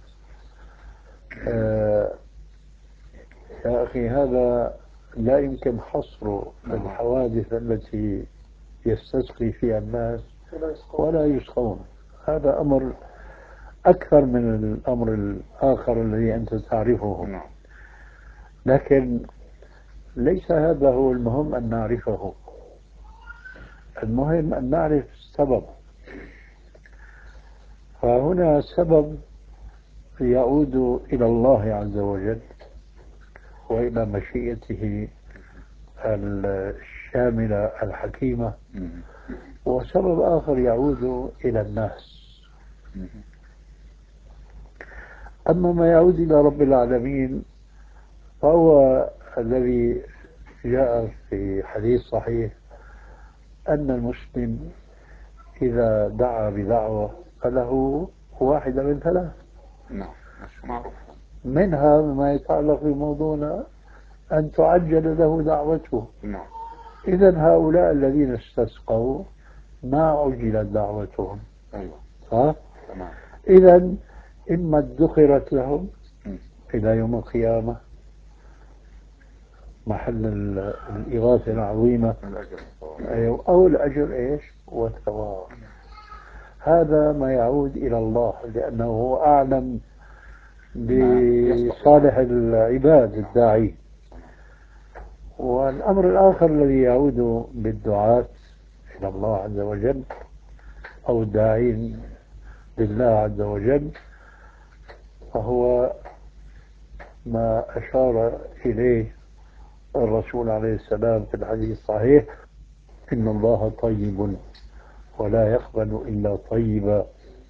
آه يا أخي هذا لا يمكن حصره في الحوادث التي يستسقي فيها الناس ولا يسقون. هذا أمر أكثر من الأمر الآخر الذي أنت تعرفه. نعم. لكن ليس هذا هو المهم أن نعرفه، المهم أن نعرف السبب. فهنا السبب يعود إلى الله عز وجل وإلى مشيئته الشاملة الحكيمة، مم. وسبب آخر يعود إلى الناس. مم. أما ما يعود إلى رب العالمين فهو الذي جاء في حديث صحيح أن المسلم إذا دعا بدعوة فله واحدة من ثلاث، نعم مش معروف. منها ما يتعلق بموضوعنا أن تعجل له دعوته. نعم. إذا هؤلاء الذين استسقوا ما عجلت دعوتهم. ايوه صح؟ تمام. إذا إما ادخرت لهم مم. إلى يوم القيامة محل ال- الإغاثة العظيمة، الاجر. أيوة، أو الأجر إيش والثواب. هذا ما يعود إلى الله لأنه هو أعلم بصالح العباد الداعي. والأمر الآخر الذي يعود بالدعاة إلى الله عز وجل أو الداعين لله عز وجل، فهو ما أشار إليه الرسول عليه السلام في الحديث الصحيح: إن الله طيب ولا يقبل إلا طيبا،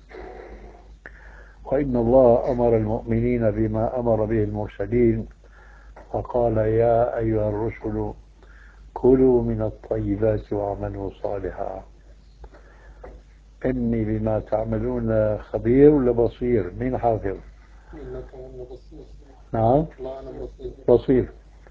وإن الله أمر المؤمنين بما أمر به المرسلين فقال: يا أيها الرسل كلوا من الطيبات واعملوا صالحا إني بما تعملون خبير لبصير. مين حافظ؟ نعم بصير.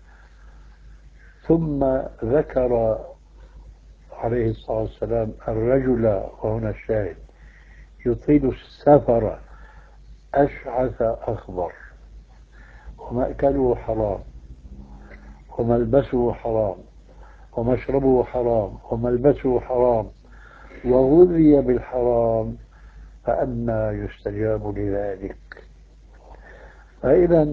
ثم ذكر عليه الصلاة والسلام الرجل، وهنا الشاهد، يطيل السفر أشعث أخضر ومأكله حرام وملبسه حرام ومشربه حرام وملبسه حرام وغذي بالحرام، فأنى يستجاب لذلك؟ فإذا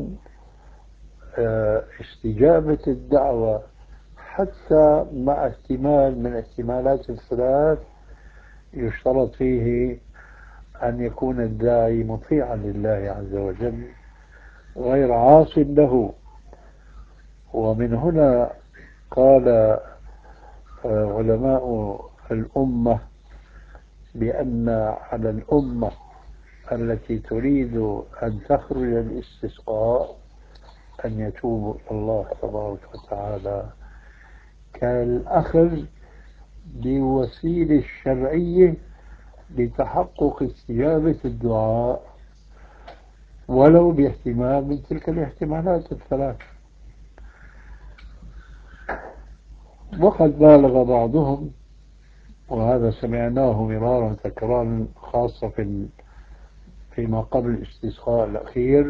استجابة الدعوة حتى مع احتمال من احتمالات الثلاث يشترط فيه أن يكون الداعي مطيعا لله عز وجل غير عاص له. ومن هنا قال علماء الأمة بأن على الأمة التي تريد أن تخرج الاستسقاء أن يتوبوا إلى الله تبارك وتعالى كالأخذ بوسيلة الشرعية لتحقق استجابة الدعاء ولو باحتمال من تلك الاحتمالات الثلاث. وقد بالغ بعضهم، وهذا سمعناه مرارا تكرارا خاصة في فيما قبل الاستسقاء الأخير،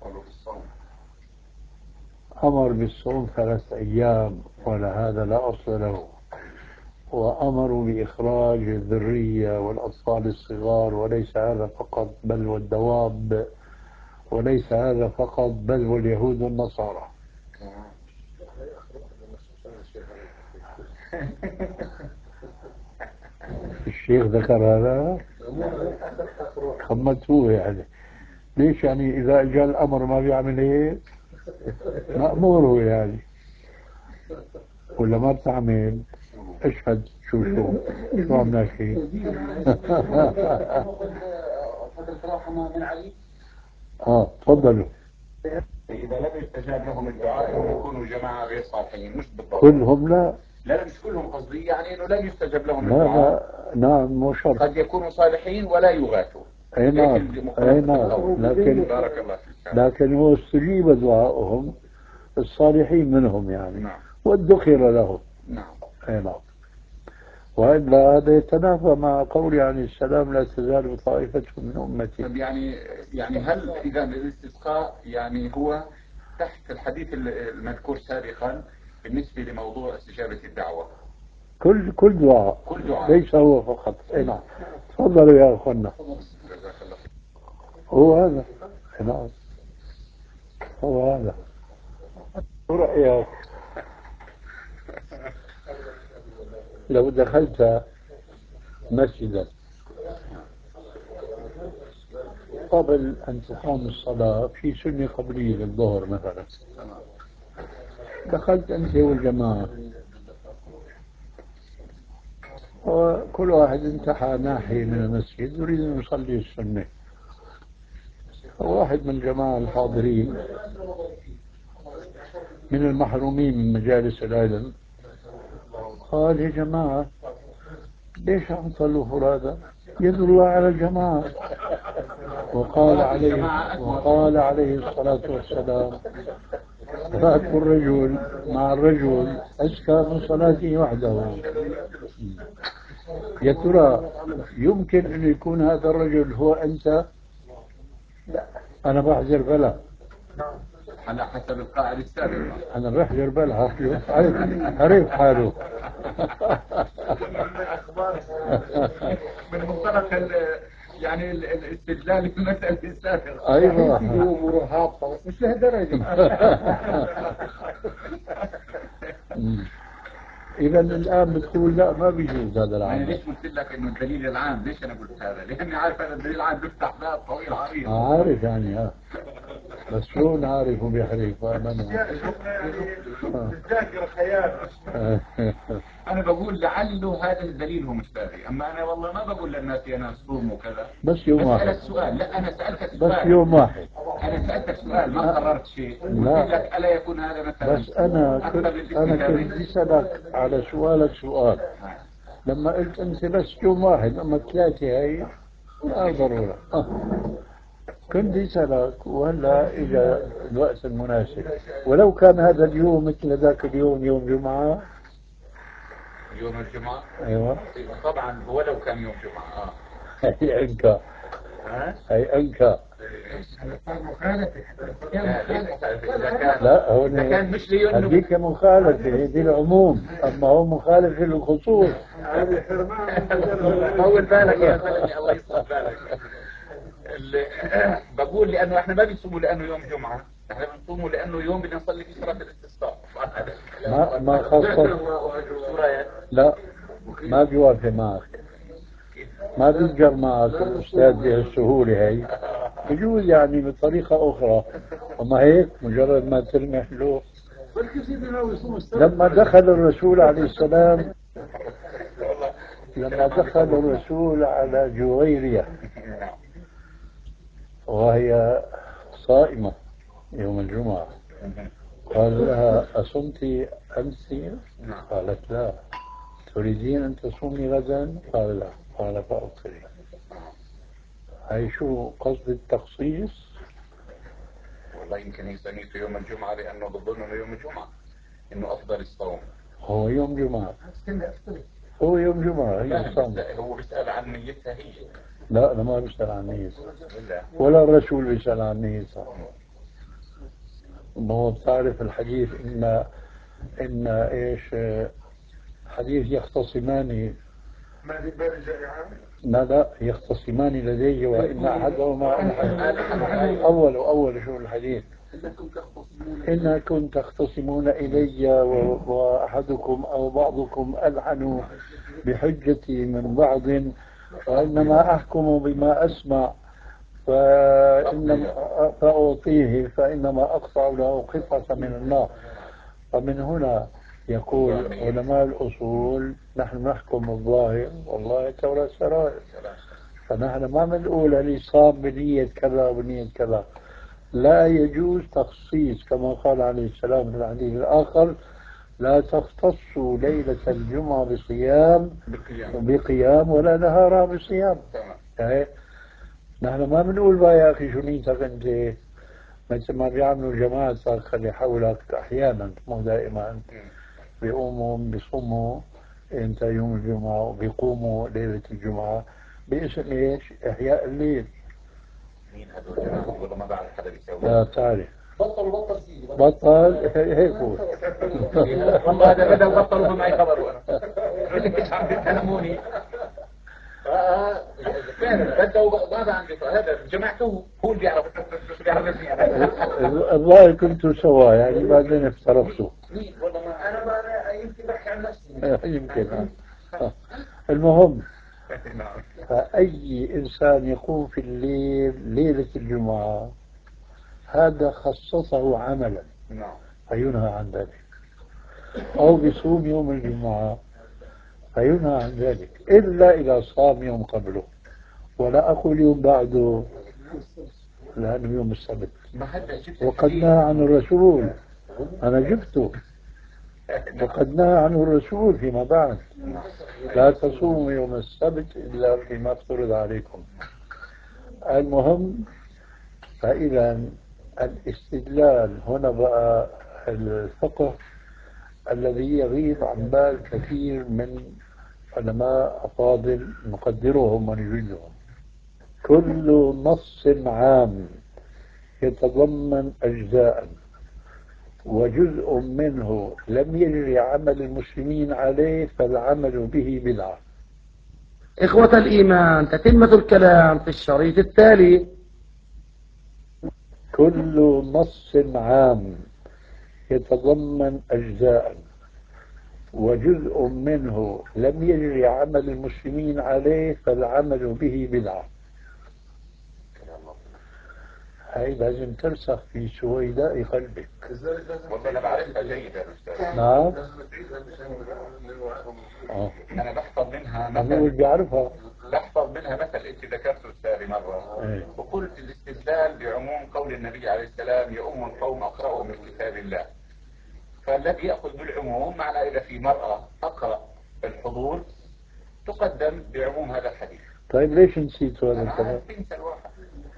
أمر بالصوم ثلاث أيام ولا هذا لا أصل له، وأمروا بإخراج الذرية والأطفال الصغار، وليس هذا فقط بل والدواب، وليس هذا فقط بل واليهود والنصارى. الشيخ ذكر هذا خمتوه يعني ليش؟ يعني إذا جاء الأمر ما بيعمل هيك مأموره يعني، ولا ما بتعمل اشهد شو شو شو عم نحكي. اه تفضلوا. إذا لم يستجاب لهم الدعاء يكونوا جماعة غير صالحين، مش بالضبط كلهم لا لا لا مش كلهم، قصدي يعني إنه لم يستجاب لهم لا الدعاء. لا نعم مو شرط، قد يكونوا صالحين ولا يغاثوا. اي نعم اي نعم، لكن بارك الله فيك. لكن هو استجيب دعائهم الصالحين منهم يعني، نعم وادخر لهم. نعم اي نعم. وإلا هذا يتنافى مع قول عليه السلام: لا تزال طائفة من أمتي. طب يعني يعني هل إذا الاستسقاء يعني هو تحت الحديث المذكور سابقا بالنسبة لموضوع استجابة الدعوة؟ كل كل دعاء، كل دعاء ليس هو فقط. اي نعم. تفضلوا يا اخوانا. جزاك الله خير. هو هذا. اي نعم هو هذا. شو رأيك لو دخلت مسجدا قبل أن تقام الصلاة في سنة قبلية للظهر مثلا، دخلت أنت والجماعة وكل واحد انتحى ناحية من المسجد يريد أن يصلي السنة، واحد من الجماعة الحاضرين من المحرومين من مجالس العلم قال: يا جماعة ليش عم تصلوا فرادى؟ يد الله على الجماعة. وقال عليه وقال عليه الصلاة والسلام: صلاة الرجل مع الرجل أزكى من صلاته وحده. يا ترى يمكن أن يكون هذا الرجل هو أنت؟ أنا بحجر بلا، على حسب القاعدة السابقة. أنا بحجر بلا، عرف حاله. من منطلق يعني الاستدلال في المسألة السابقة. أيوة أموره هابطة بس مش لهالدرجة. إذا الآن بتقول لا ما بيجوز هذا انا العمل. ليش قلت لك انه الدليل العام؟ ليش انا قلت هذا؟ لاني عارف ان الدليل العام بيفتح باب طويل عريض. عارف يعني ها، بس شلون عارف وبيحرف وأمانه. الذاكرة خيال. انا بقول لعله هذا الدليل هو مشتري، اما انا والله ما بقول للناس يا ناس صوموا وكذا. بس يوم واحد. بسألك سؤال. لا انا سألتك بس سؤال. يوم واحد. انا سألتك سؤال ما قررت شيء. لا. قلت لك الا يكون هذا مثلا بس أنا اكثر من كنت أنا كنت بسألك على سؤالك سؤال. لما قلت أنت بس يوم واحد، أما ثلاثة هي لا ضرورة. آه. كنت أسألك وهلا إجا الوقت المناسب، ولو كان هذا اليوم مثل ذاك اليوم يوم جمعة. يوم الجمعة؟ أيوة طبعا ولو كان يوم جمعة. اه هي أنكا ها؟ هي أنكا. مخالفة. لا ليش مخالفة؟ إذا كان لا هون إذا كان مش لي إنه هذيك مخالفة، هذه العموم، أما هو مخالفة للخصوص. طول بالك يا زلمة الله يصلح بالك. اللي بقول لأنه إحنا ما بنصوموا لأنه يوم جمعة، إحنا بنصوموا لأنه يوم بدنا نصلي فيه صلاة الاستسقاء. ما ما خصص. شو رأيك؟ لا ما بيوافق معك، ما بيقدر معك الأستاذ بهالسهولة هي. بجوز يعني بطريقة أخرى، أما هيك مجرد ما تلمح له. لما دخل الرسول عليه السلام لما دخل الرسول على جويرية وهي صائمة يوم الجمعة، قال لها أصمت أمس؟ قالت لا. تريدين أن تصومي غدا؟ قال لا. قال فأفطري. هاي شو قصد التخصيص؟ والله يمكن يسميه في يوم الجمعة لأنه بظن إنه يوم الجمعة إنه أفضل الصوم. هو يوم جمعة، هو يوم جمعة هي صوم. هو بيسأل عن نيتها هي. لا أنا ما بسأل عن نيتها، ولا الرسول بيسأل عن نيتها. ما هو بتعرف الحديث إن إن إيش حديث يختصمان. لا لا يختصمان لديه وإن أحدهما أول أول شو الحديث؟ إنكم تختصمون إلي وأحدكم أو بعضكم ألحن بحجتي من بعض، وإنما أحكم بما أسمع فإنما فأعطيه فإنما أقطع له قطعة من النار. فمن هنا يقول علماء الأصول نحن نحكم الظاهر والله تولى السرائر. فنحن ما بنقول اللي صام بنية كذا وبنية كذا. لا يجوز تخصيص كما قال عليه السلام في الحديث الآخر: لا تختصوا ليلة الجمعة بصيام بقيام ولا نهارها بصيام. يعني نحن ما بنقول بقى يا أخي شو نيتك أنت، مثل ما بيعملوا جماعة خلي حولك أحيانا مو دائما، بيقوموا بيصوموا انت يوم الجمعة وبيقوموا ليلة الجمعة باسم ايش؟ إحياء الليل. مين هذول الجماعة؟ والله ما بعرف حدا بيسوي. لا تعرف. بطل بطل فيه بطل هيك هو. والله هذا بدأ بطلوا ما معي خبر وانا. ليش عم تتهموني؟ اه فعلا بدأوا ما عندي هذا جماعته هو اللي بيعرف شو بيعرف فيه. الله كنتوا سوا يعني بعدين افترقتوا. والله ما انا ما يمكن بحكي عن نفسي. يمكن. المهم فأي إنسان يقوم في الليل ليلة الجمعة هذا خصصه عملا فينهى عن ذلك، أو بصوم يوم الجمعة فينهى عن ذلك، إلا إذا صام يوم قبله، ولا أقول يوم بعده لأنه يوم السبت. وقد نهى عن الرسول، أنا جبته، وقد نهى عنه الرسول فيما بعد: لا تصوموا يوم السبت إلا فيما افترض عليكم. المهم فإذا الاستدلال هنا بقى الفقه الذي يغيب عن بال كثير من علماء أفاضل نقدرهم ونجلهم. كل نص عام يتضمن أجزاء وجزء منه لم يجري عمل المسلمين عليه فالعمل به بدعة. إخوة الإيمان، تتمة الكلام في الشريط التالي. كل نص عام يتضمن أجزاء وجزء منه لم يجري عمل المسلمين عليه فالعمل به بدعة. هاي لازم ترسخ في سويداء قلبك. والله أنا بعرفها جيدا يا أستاذ. نعم. آه. أنا بحفظ منها أقول مثل بعرفها. بحفظ منها مثل أنت ذكرته أستاذي مرة. إيه. وقلت الاستدلال بعموم قول النبي عليه السلام يؤم القوم أقرأهم من كتاب الله. فالذي يأخذ بالعموم معنى إذا في مرأة أقرأ الحضور تقدم بعموم هذا الحديث. طيب ليش نسيت هذا أنا الكلام؟ عارف تنسى الواحد.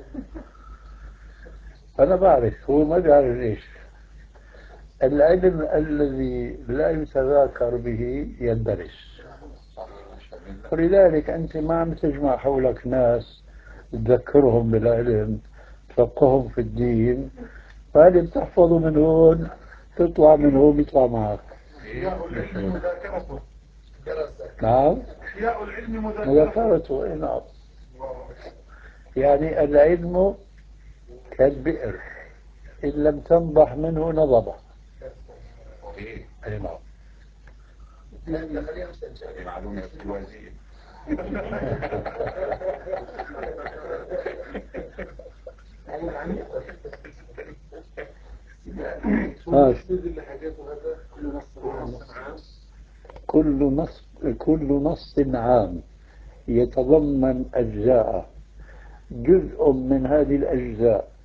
أنا بعرف، هو ما بيعرف ليش. العلم الذي لا يتذاكر به يندرس، ولذلك أنت ما عم تجمع حولك ناس تذكرهم بالعلم تفقههم في الدين، فهذه بتحفظه من هون تطلع من هون يطلع معك. إحياء العلم مذاكرته. نعم. إحياء العلم مذاكرته. إيه نعم. يعني العلم كالبئر إن لم تنضح منه نضبه. أي نعم. هذه معلومة استوازية. اللي حكيته هذا كل نص عام. كل نص كل نص عام يتضمن أجزاء، جزء من هذه الأجزاء